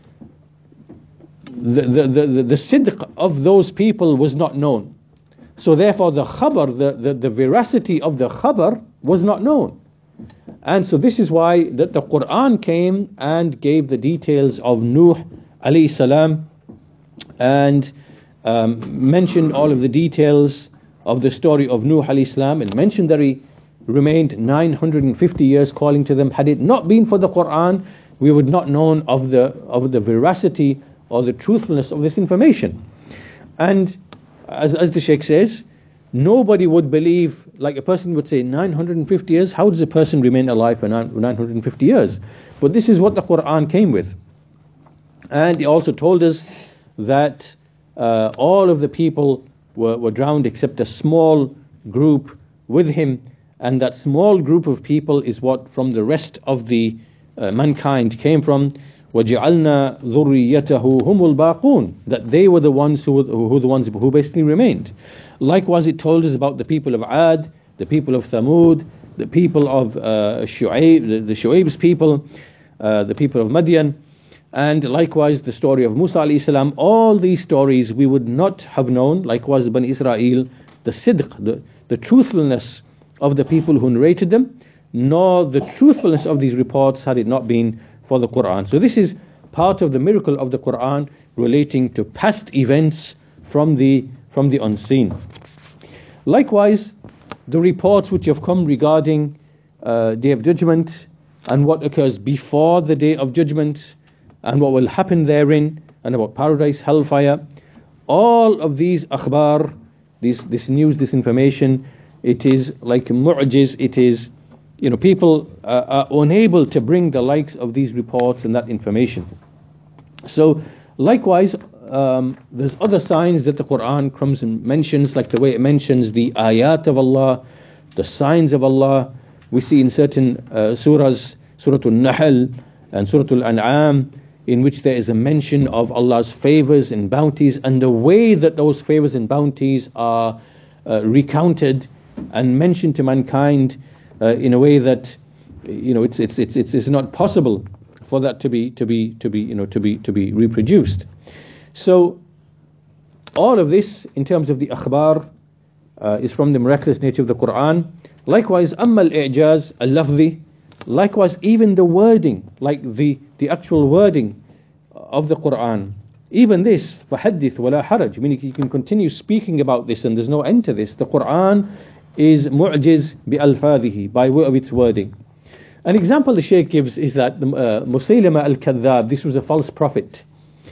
the, the, the, the sidq of those people was not known. So therefore the khabar, the, the, the veracity of the khabar was not known. And so this is why that the Quran came and gave the details of Nuh alayhi salam, and um, mentioned all of the details of the story of Nuh alayhi salam, and mentioned that he remained nine hundred fifty years calling to them. Had it not been for the Quran, we would not known of the of the veracity or the truthfulness of this information. And as, as the Sheikh says, nobody would believe, like a person would say, nine hundred fifty years, how does a person remain alive for nine hundred fifty years? But this is what the Quran came with. And he also told us that uh, all of the people were, were drowned except a small group with him. And that small group of people is what from the rest of the uh, mankind came from. وَجَعَلْنَا ذُرِّيَّتَهُ هُمُ الْبَاقُونَ, that they were the ones who were, who were the ones who basically remained. Likewise, it told us about the people of Ad, the people of Thamud, the people of uh, Shu'aib, the, the Shu'aib's people, uh, the people of Madian, and likewise the story of Musa alayhi salam. All these stories we would not have known, likewise Bani Israel, the sidq, the, the truthfulness of the people who narrated them, nor the truthfulness of these reports had it not been for the Quran. So this is part of the miracle of the Quran relating to past events from the from the unseen. Likewise, the reports which have come regarding uh, Day of Judgment and what occurs before the Day of Judgment and what will happen therein, and about paradise, hellfire, all of these akhbar, this this news, this information, it is like mu'jiz. It is, you know, people uh, are unable to bring the likes of these reports and that information. So likewise, um, there's other signs that the Quran comes and mentions, like the way it mentions the ayat of Allah, the signs of Allah. We see in certain uh, surahs, Surah Al-Nahl and Surah Al-An'am, in which there is a mention of Allah's favors and bounties, and the way that those favors and bounties are uh, recounted and mentioned to mankind uh, in a way that, you know, it's it's it's it's it's not possible for that to be to be to be you know to be to be reproduced. So all of this in terms of the akhbar uh, is from the miraculous nature of the Quran. Likewise, amma al-i'jaz al-lafzi, likewise even the wording, like the the actual wording of the Quran, even this فَحَدِّثْ وَلَا حَرَجْ, meaning you can continue speaking about this and there's no end to this. The Quran is mu'jiz bi-alfadhihi, by way of its wording. An example the Shaykh gives is that uh, Musaylama al-Kadhdhab, this was a false prophet,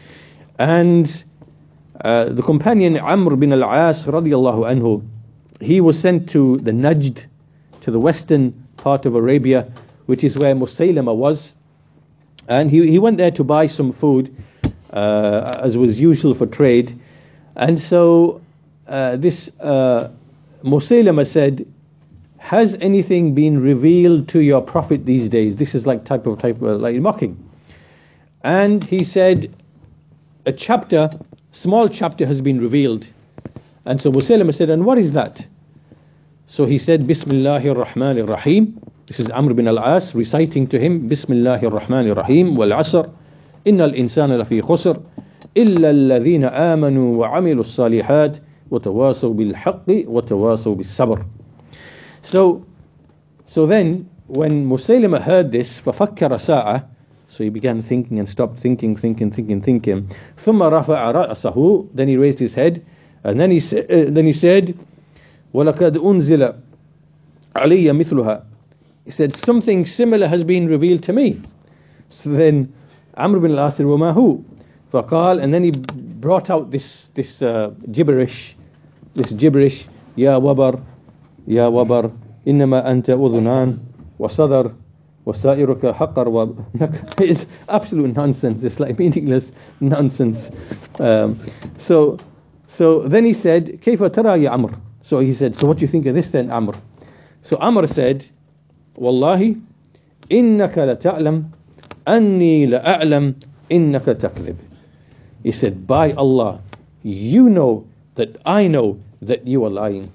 and uh, the companion Amr bin al-As radiyallahu anhu, he was sent to the Najd, to the western part of Arabia, which is where Musaylama was, and he, he went there to buy some food, uh, as was usual for trade. And so uh, this uh, Musaylama said, has anything been revealed to your prophet these days? This is like type of type of like mocking. And he said, a chapter, small chapter has been revealed. And so Musaylama said, and what is that? So he said, Bismillahir Rahmanir Rahim. This is Amr bin al-As reciting to him, Bismillahir Rahmanir Rahim, wal asr, innal insana lafi khusr, illa alladhina amanu wa amilu as-salihat, wa tawasaw bil haqqi wa tawasaw bis sabr. So, so then, when Musaylama heard this, فَفَكَّرَ سَاعَةً, so he began thinking and stopped thinking, thinking, thinking, thinking. ثُمَّ رَفَعَ رَأْسَهُ, then he raised his head, and then he, sa- uh, then he said, وَلَقَدْ أُنزِلَ عَلِيَّ مِثْلُهَا. He said, something similar has been revealed to me. So then Amr bin al-As said, وَمَا هُوَ? فَقال, and then he brought out this this uh, gibberish, this gibberish, يَا وَبَرْ يا وبر إنما أنت أذنان وصدر وسائرك حقر. It's absolute nonsense. It's like meaningless nonsense. Um, so, so then he said, كيف ترى يا عمرو? So he said, so what do you think of this then, Amr? So Amr said, والله إنك لتعلم أني لأعلم إنك تكذب. He said, by Allah, you know that I know that you are lying.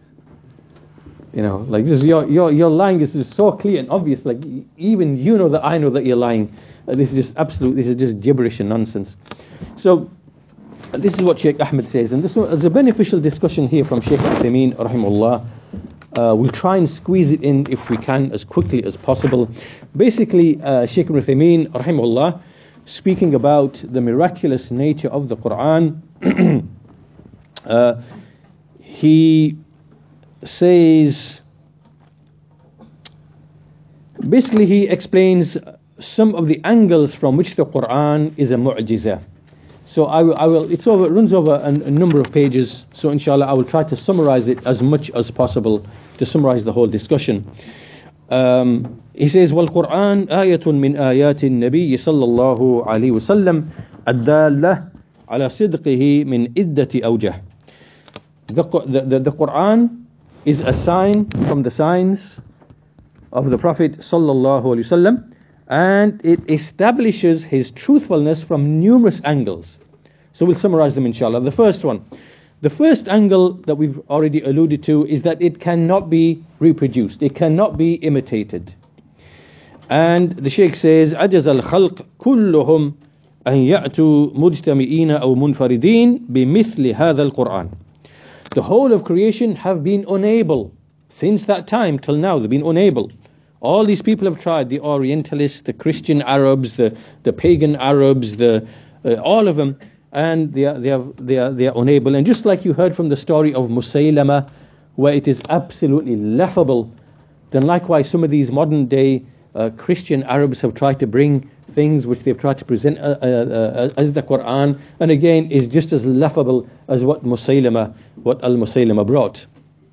You know, like this is your your your lying. This is so clear and obvious. Like even you know that I know that you're lying. Uh, this is just absolute. This is just gibberish and nonsense. So this is what Sheikh Ahmed says, and this is a beneficial discussion here from Sheikh Uthaymeen, rahimahullah. Uh, we'll try and squeeze it in if we can as quickly as possible. Basically, uh, Sheikh Uthaymeen, rahimahullah, speaking about the miraculous nature of the Quran. uh, he. says, basically he explains some of the angles from which the Quran is a mu'jiza. So I will, I will it's over, it runs over a, a number of pages, so inshallah I will try to summarize it as much as possible to summarize the whole discussion. Um, he says, وَالْقُرْآنِ آيَةٌ مِّنْ آيَاتِ النَّبِيِّ صَلَّى اللَّهُ عَلَيْهِ وسلم الدالة على صدقه من عدة أوجه. The, the, the, the Quran is a sign from the signs of the Prophet sallallahu alaihi wasallam, and it establishes his truthfulness from numerous angles. So we'll summarize them inshallah. The first one. The first angle that we've already alluded to is that it cannot be reproduced. It cannot be imitated. And the Shaykh says, عَجَزَ الْخَلْقِ كُلُّهُمْ أَنْ يَأْتُوا مُجْتَمِئِينَ أَوْ مُنْفَرِدِينَ بِمِثْلِ هَذَا الْقُرْآنِ. The whole of creation have been unable, since that time till now, they've been unable. All these people have tried, the Orientalists, the Christian Arabs, the, the pagan Arabs, the uh, all of them, and they are, they, are, they, are, they are unable. And just like you heard from the story of Musaylama, where it is absolutely laughable, then likewise some of these modern day uh, Christian Arabs have tried to bring things which they've tried to present uh, uh, uh, as the Quran, and again is just as laughable as what Musaylama, what Al-Musaylama brought.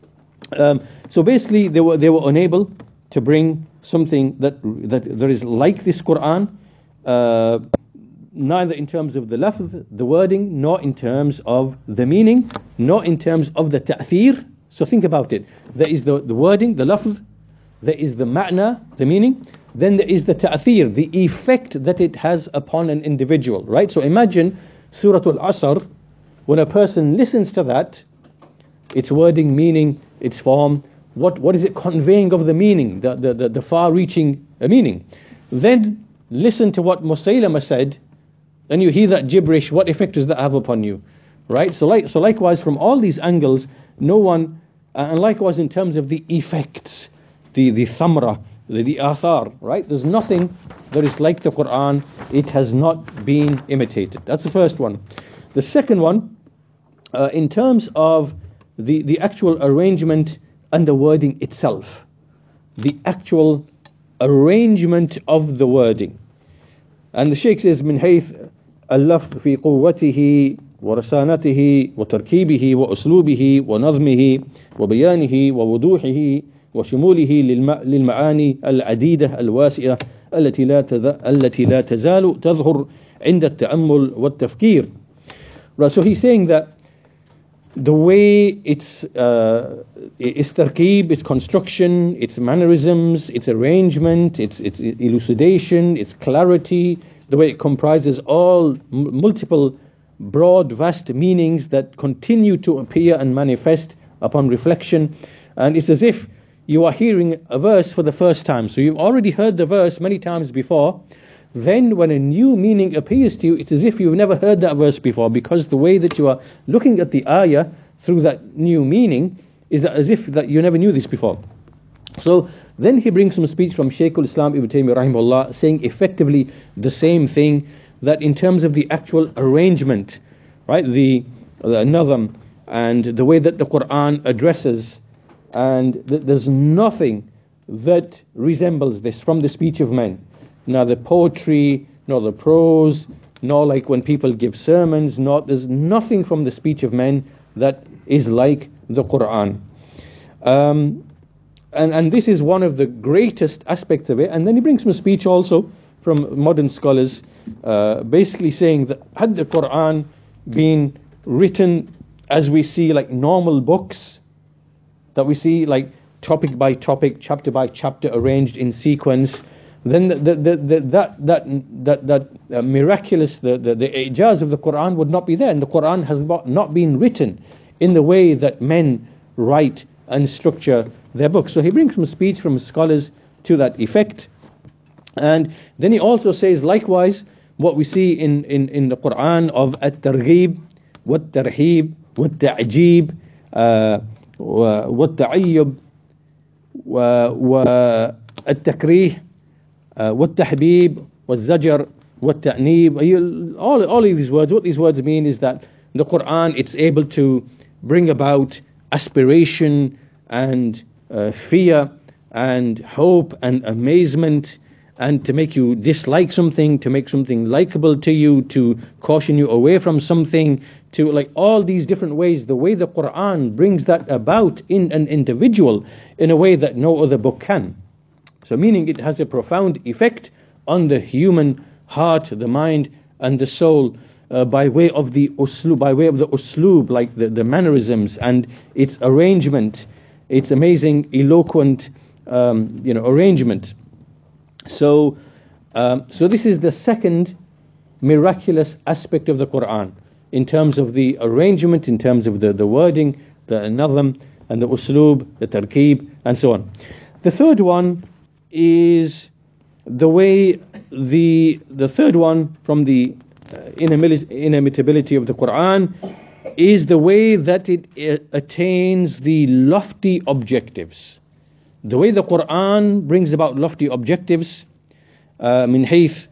Um, so basically they were, they were unable to bring something that, that there is like this Quran, uh, neither in terms of the lafz, the wording, nor in terms of the meaning, nor in terms of the ta'thir. So think about it. There is the, the wording, the lafz, there is the ma'na, the meaning, then there is the ta'thir, the effect that it has upon an individual, right? So imagine Surah Al-Asr, when a person listens to that, its wording, meaning, its form, what, what is it conveying of the meaning, the, the, the, the far-reaching meaning. Then listen to what Musaylama said, and you hear that gibberish, what effect does that have upon you? Right? So, like, so likewise, from all these angles, no one, uh, and likewise in terms of the effects, the, the thamra, the, the athar, right? There's nothing that is like the Quran. It has not been imitated. That's the first one. The second one, uh, in terms of the, the actual arrangement and the wording itself, the actual arrangement of the wording. And the Shaykh says, من حيث اللفظ في قوته ورسانته وتركيبه وأسلوبه ونظمه وبيانه ووضوحه وشموله للمعاني العديدة الواسعة التي لا التي لا تزال تظهر عند التأمل والتفكير. Right, so he's saying that the way it's uh, its tarkib, its construction, its mannerisms, its arrangement, its its elucidation, its clarity, the way it comprises all m- multiple broad, vast meanings that continue to appear and manifest upon reflection. And it's as if you are hearing a verse for the first time. So you've already heard the verse many times before. Then when a new meaning appears to you, it's as if you've never heard that verse before, because the way that you are looking at the ayah through that new meaning is that as if that you never knew this before. So then he brings some speech from Shaykh al-Islam Ibn Taymiyyah rahimahullah, saying effectively the same thing, that in terms of the actual arrangement, right, the, the nazam, and the way that the Quran addresses, and th- there's nothing that resembles this from the speech of men. Nor the poetry, nor the prose, nor like when people give sermons, nor, there's nothing from the speech of men that is like the Quran. Um, and, and this is one of the greatest aspects of it. And then he brings some speech also from modern scholars, uh, basically saying that had the Quran been written as we see like normal books, that we see like topic by topic, chapter by chapter arranged in sequence, then the, the, the, the, that that that that uh, miraculous the, the the ijaz of the Quran would not be there, and the Quran has not, not been written in the way that men write and structure their books. So he brings some speech from scholars to that effect, and then he also says likewise what we see in in, in the Quran of at-targhib, wat-tarhib, wat-ta'jib, wat-ta'ayyub, wa at-takrih, والتحبيب والزجر والتأنيب. all all of these words, what these words mean is that the Quran, it's able to bring about aspiration and uh, fear and hope and amazement, and to make you dislike something, to make something likable to you, to caution you away from something, to like all these different ways. The way the Quran brings that about in an individual in a way that no other book can. So meaning it has a profound effect on the human heart, the mind, and the soul uh, by way of the uslub, by way of the uslub, like the, the mannerisms and its arrangement, its amazing, eloquent, um, you know, arrangement. So Um, so this is the second miraculous aspect of the Quran in terms of the arrangement, in terms of the, the wording, the nazm and the usloob, the tarkeeb and so on. The third one is the way the the third one from the uh, inimitability of the Quran is the way that it uh, attains the lofty objectives. The way the Quran brings about lofty objectives uh, من حيث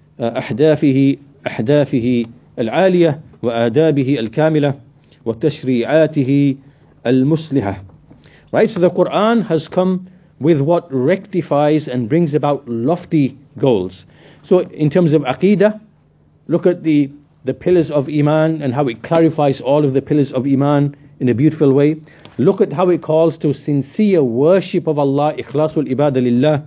أحدافه أحدافه العالية وآدابه الكاملة وتشريعاته المصلحة. Right, so the Quran has come with what rectifies and brings about lofty goals. So in terms of Aqidah, look at the, the pillars of Iman and how it clarifies all of the pillars of Iman in a beautiful way. Look at how it calls to sincere worship of Allah, ikhlasul ibadah lillah,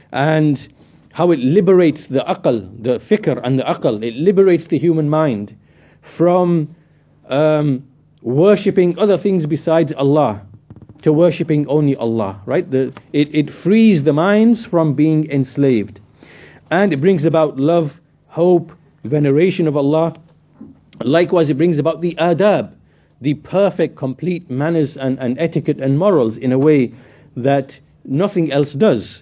and how it liberates the aql, the fikr and the aql. It liberates the human mind from um, worshipping other things besides Allah to worshipping only Allah, right? The, it, it frees the minds from being enslaved. And it brings about love, hope, veneration of Allah. Likewise, it brings about the adab, the perfect, complete manners and, and etiquette and morals in a way that nothing else does.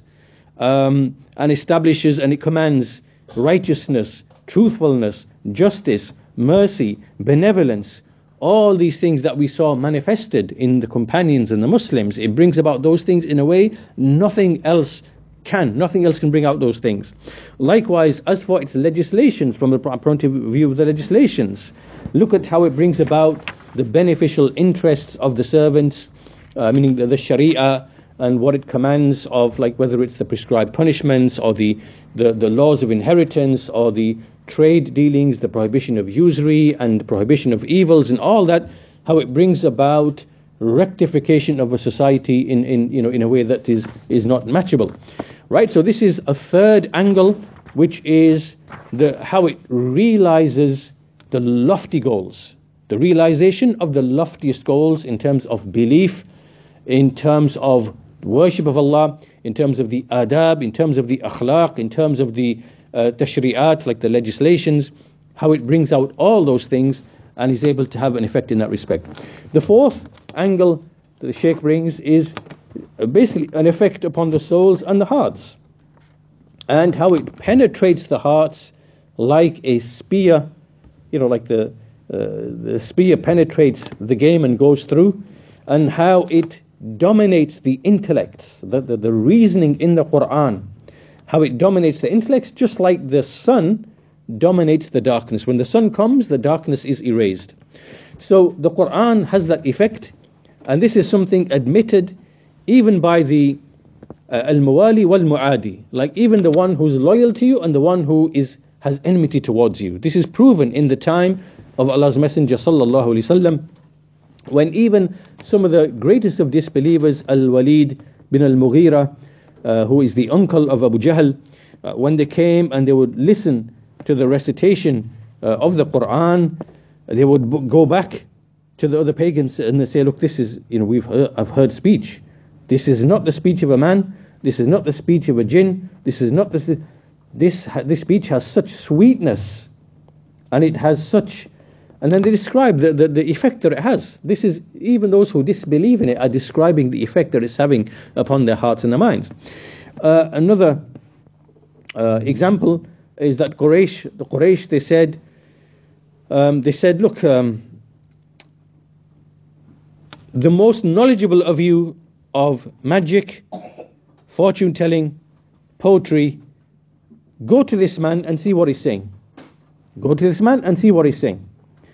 Um, and establishes and it commands righteousness, truthfulness, justice, mercy, benevolence, all these things that we saw manifested in the companions and the Muslims. It brings about those things in a way nothing else can. Nothing else can bring out those things. Likewise, as for its legislations, from the point of view of the legislations, look at how it brings about the beneficial interests of the servants, uh, meaning the, the Sharia, and what it commands of, like whether it's the prescribed punishments or the, the, the laws of inheritance or the trade dealings, the prohibition of usury and the prohibition of evils and all that, how it brings about rectification of a society in, in, you know, in a way that is, is not matchable. Right, so this is a third angle, which is the how it realizes the lofty goals, the realization of the loftiest goals in terms of belief, in terms of worship of Allah, in terms of the adab, in terms of the akhlaq, in terms of the uh, tashri'at, like the legislations, how it brings out all those things and is able to have an effect in that respect. The fourth angle that the Shaykh brings is basically an effect upon the souls and the hearts, and how it penetrates the hearts like a spear, you know, like the, uh, the spear penetrates the game and goes through, and how it dominates the intellects, the, the, the reasoning in the Quran, how it dominates the intellects, just like the sun dominates the darkness. When the sun comes, the darkness is erased. So the Quran has that effect, and this is something admitted even by the uh, al-muwali wal-mu'adi, like even the one who's loyal to you and the one who is has enmity towards you. This is proven in the time of Allah's Messenger sallallahu alaihi wasallam, when even some of the greatest of disbelievers, Al-Walid bin Al-Mughira, uh, who is the uncle of Abu Jahl, uh, when they came and they would listen to the recitation uh, of the Quran, they would b- go back to the other pagans and they say, look, this is, you know, we've heard, I've heard speech. This is not the speech of a man. This is not the speech of a jinn. This is not the, this, this speech has such sweetness and it has such. And then they describe the, the, the effect that it has. This is, even those who disbelieve in it are describing the effect that it's having upon their hearts and their minds. Uh, another uh, example is that Quraysh, the Quraysh, they said, um, they said, look, um, the most knowledgeable of you of magic, fortune telling, poetry, go to this man and see what he's saying. Go to this man and see what he's saying.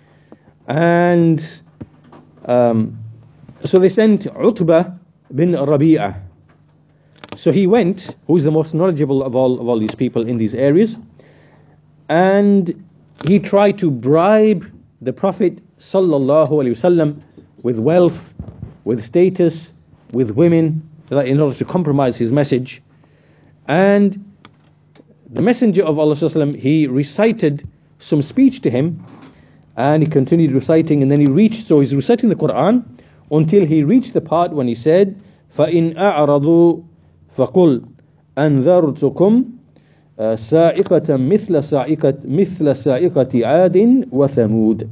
And um, so they sent Utbah bin Rabi'ah. So he went, who is the most knowledgeable of all of all these people in these areas, and he tried to bribe the Prophet sallallahu alaihi wasallam with wealth, with status, with women, in order to compromise his message. And the Messenger of Allah sallallahu alaihi wasallam, he recited some speech to him. And he continued reciting, and then he reached, so he's reciting the Quran until he reached the part when he said, فَإِنْ أَعْرَضُوا فَقُلْ أَنذَرْتُكُمْ صَاعِقَةً مِثْلَ صَاعِقَةِ مِثْلَ صَاعِقَةِ عَادٍ وَثَمُودٍ.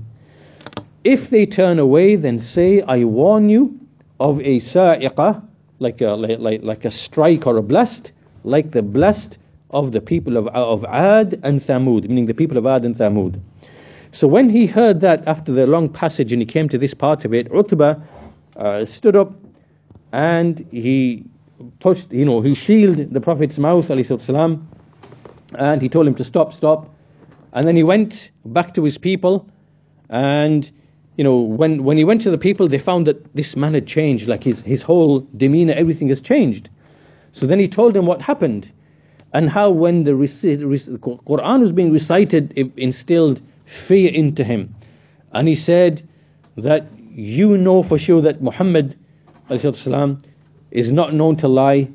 If they turn away, then say, I warn you of a sa'iqah, like a, like, like, like a strike or a blast, like the blast of the people of, of Ad and Thamud, meaning the people of Ad and Thamud. So when he heard that after the long passage and he came to this part of it, Utbah uh, stood up and he pushed, you know, he shielded the Prophet's mouth, alayhi salam, and he told him to stop, stop. And then he went back to his people, and you know, when, when he went to the people, they found that this man had changed, like his, his whole demeanor, everything has changed. So then he told them what happened, and how when the, the Quran was being recited, it instilled fear into him. And he said that you know for sure that Muhammad ﷺ is not known to lie,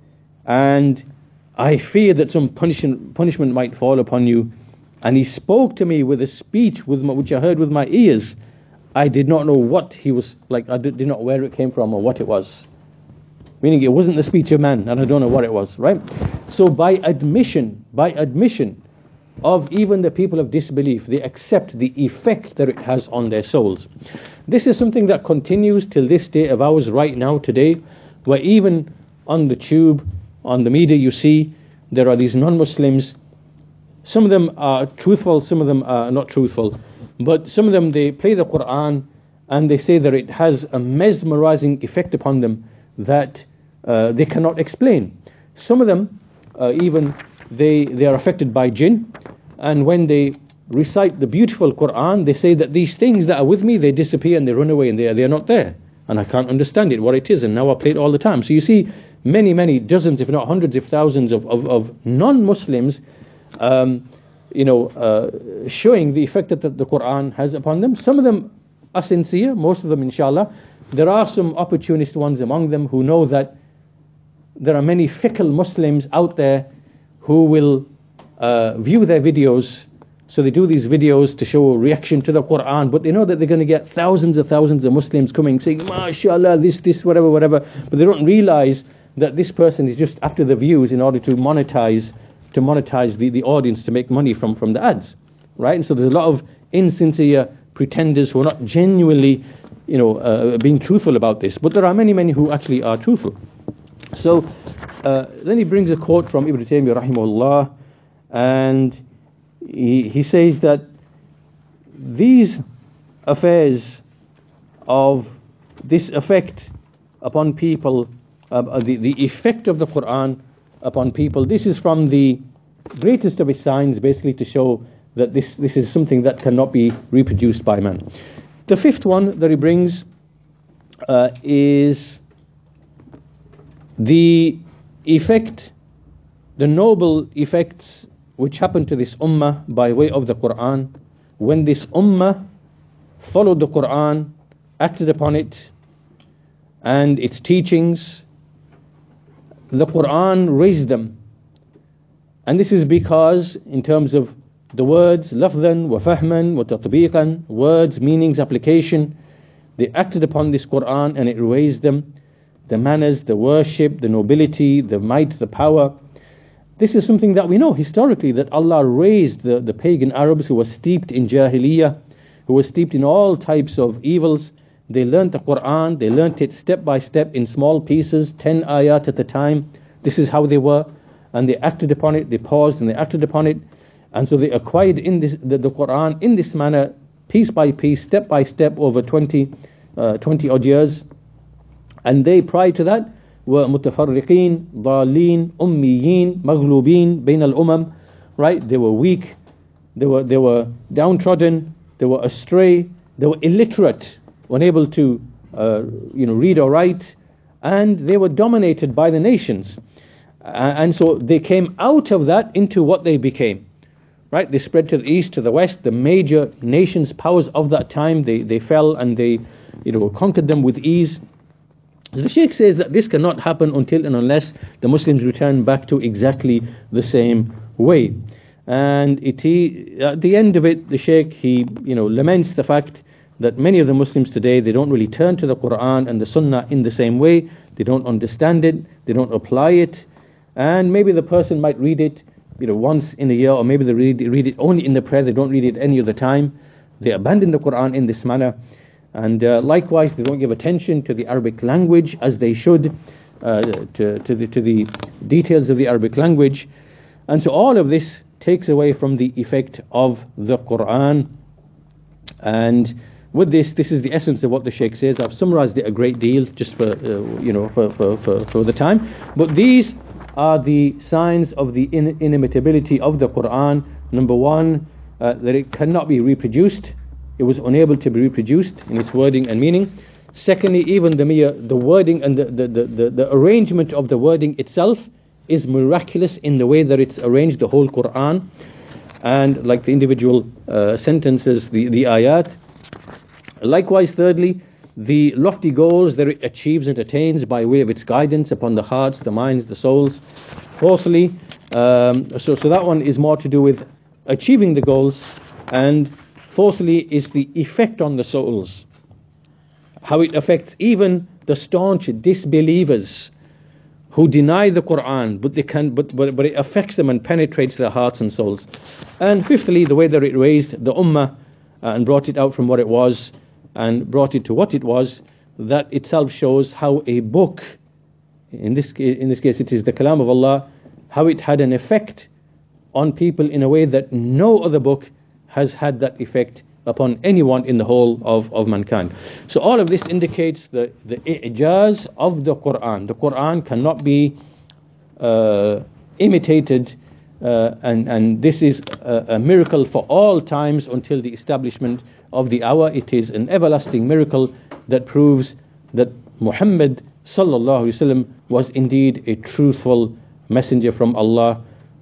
and I fear that some punishment, punishment might fall upon you. And he spoke to me with a speech with my, which I heard with my ears. I did not know what he was like. I did, did not know where it came from or what it was. Meaning it wasn't the speech of man, and I don't know what it was, right? So by admission, by admission of even the people of disbelief, they accept the effect that it has on their souls. This is something that continues till this day of ours right now, today, where even on the tube, on the media, you see there are these non-Muslims. Some of them are truthful, some of them are not truthful. But some of them, they play the Quran and they say that it has a mesmerizing effect upon them that uh, they cannot explain. Some of them, uh, even, they, they are affected by jinn. And when they recite the beautiful Quran, they say that these things that are with me, they disappear and they run away and they are, they are not there. And I can't understand it, what it is. And now I play it all the time. So you see many, many dozens, if not hundreds of thousands of, of, of non-Muslims um, you know, uh, showing the effect that the, the Quran has upon them. Some of them are sincere, most of them inshallah. There are some opportunist ones among them who know that there are many fickle Muslims out there who will uh, view their videos. So they do these videos to show a reaction to the Quran, but they know that they're going to get thousands and thousands of Muslims coming saying, MashaAllah, this, this, whatever, whatever. But they don't realize that this person is just after the views in order to monetize to monetize the, the audience, to make money from, from the ads, right? And so there's a lot of insincere pretenders who are not genuinely, you know, uh, being truthful about this. But there are many, many who actually are truthful. So uh, then he brings a quote from Ibn Taymiyyah rahimahullah, and he, he says that these affairs of this effect upon people, uh, the, the effect of the Quran upon people, this is from the greatest of its signs, basically to show that this, this is something that cannot be reproduced by man. The fifth one that he brings uh, is the effect, the noble effects which happened to this ummah by way of the Quran. When this ummah followed the Quran, acted upon it and its teachings, the Quran raised them. And this is because in terms of the words, lafdhan wa fahman wa tatbiqan, words, meanings, application, they acted upon this Quran and it raised them. The manners, the worship, the nobility, the might, the power. This is something that we know historically, that Allah raised the, the pagan Arabs who were steeped in Jahiliyyah, who were steeped in all types of evils. They learnt the Quran, they learnt it step by step in small pieces, ten ayat at a time. This is how they were. And they acted upon it, they paused and they acted upon it. And so they acquired in this, the, the Quran in this manner, piece by piece, step by step, over twenty, uh, twenty odd years. And they, prior to that, were mutafarriqeen, dhalin, ummiyin, maghlubin, bain al-umam, right? They were weak, they were, they were downtrodden, they were astray, they were illiterate, unable to uh, you know, read or write, and they were dominated by the nations. Uh, and so they came out of that into what they became. Right? They spread to the east, to the west. The major nations, powers of that time, they, they fell and they, you know, conquered them with ease. The Shaykh says that this cannot happen until and unless the Muslims return back to exactly the same way. And it, he, at the end of it, the Shaykh, he, you know, laments the fact that many of the Muslims today, they don't really turn to the Quran and the Sunnah in the same way. They don't understand it. They don't apply it. And maybe the person might read it you know, once in a year, or maybe they read, read it only in the prayer, they don't read it any other time. They abandon the Quran in this manner. And uh, likewise, they don't give attention to the Arabic language as they should, uh, to, to, the, to the details of the Arabic language. And so all of this takes away from the effect of the Quran. And with this, this is the essence of what the Shaykh says. I've summarized it a great deal just for, uh, you know, for, for, for, for the time. But these are the signs of the in inimitability of the Quran. Number one, uh, that it cannot be reproduced. It was unable to be reproduced in its wording and meaning. Secondly, even the mere, the wording and the, the, the, the, the arrangement of the wording itself is miraculous in the way that it's arranged, the whole Quran. And like the individual uh, sentences, the, the ayat. Likewise, thirdly, the lofty goals that it achieves and attains by way of its guidance upon the hearts, the minds, the souls. Fourthly, um, so, so that one is more to do with achieving the goals. And fourthly is the effect on the souls. How it affects even the staunch disbelievers who deny the Quran, but they can, but, but, but it affects them and penetrates their hearts and souls. And fifthly, the way that it raised the Ummah uh, and brought it out from what it was and brought it to what it was, that itself shows how a book, in this, in this case it is the Kalam of Allah, how it had an effect on people in a way that no other book has had that effect upon anyone in the whole of, of mankind. So all of this indicates the, the i'jaz of the Quran. The Quran cannot be uh, imitated, uh, and, and this is a, a miracle for all times until the establishment of the hour. It is an everlasting miracle that proves that Muhammad sallallahu alaihi wasallam was indeed a truthful messenger from Allah,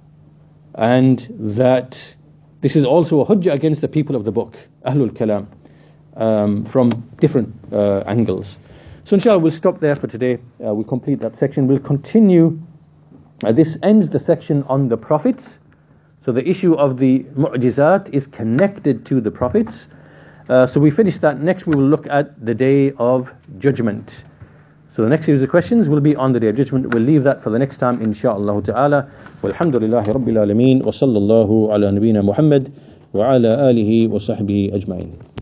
and that this is also a hujjah against the people of the book, Ahlul Kalam, um, from different uh, angles. So inshallah we'll stop there for today. Uh, we'll complete that section. We'll continue. Uh, this ends the section on the prophets. So the issue of the mu'jizat is connected to the prophets. Uh, so we finish that. Next we will look at the day of judgment. So the next series of questions will be on the day of judgment. We'll leave that for the next time, insha'Allah ta'ala. Walhamdulillahi rabbil alameen. Wa sallallahu ala nabiyyina Muhammad wa ala alihi wa sahbihi ajma'in.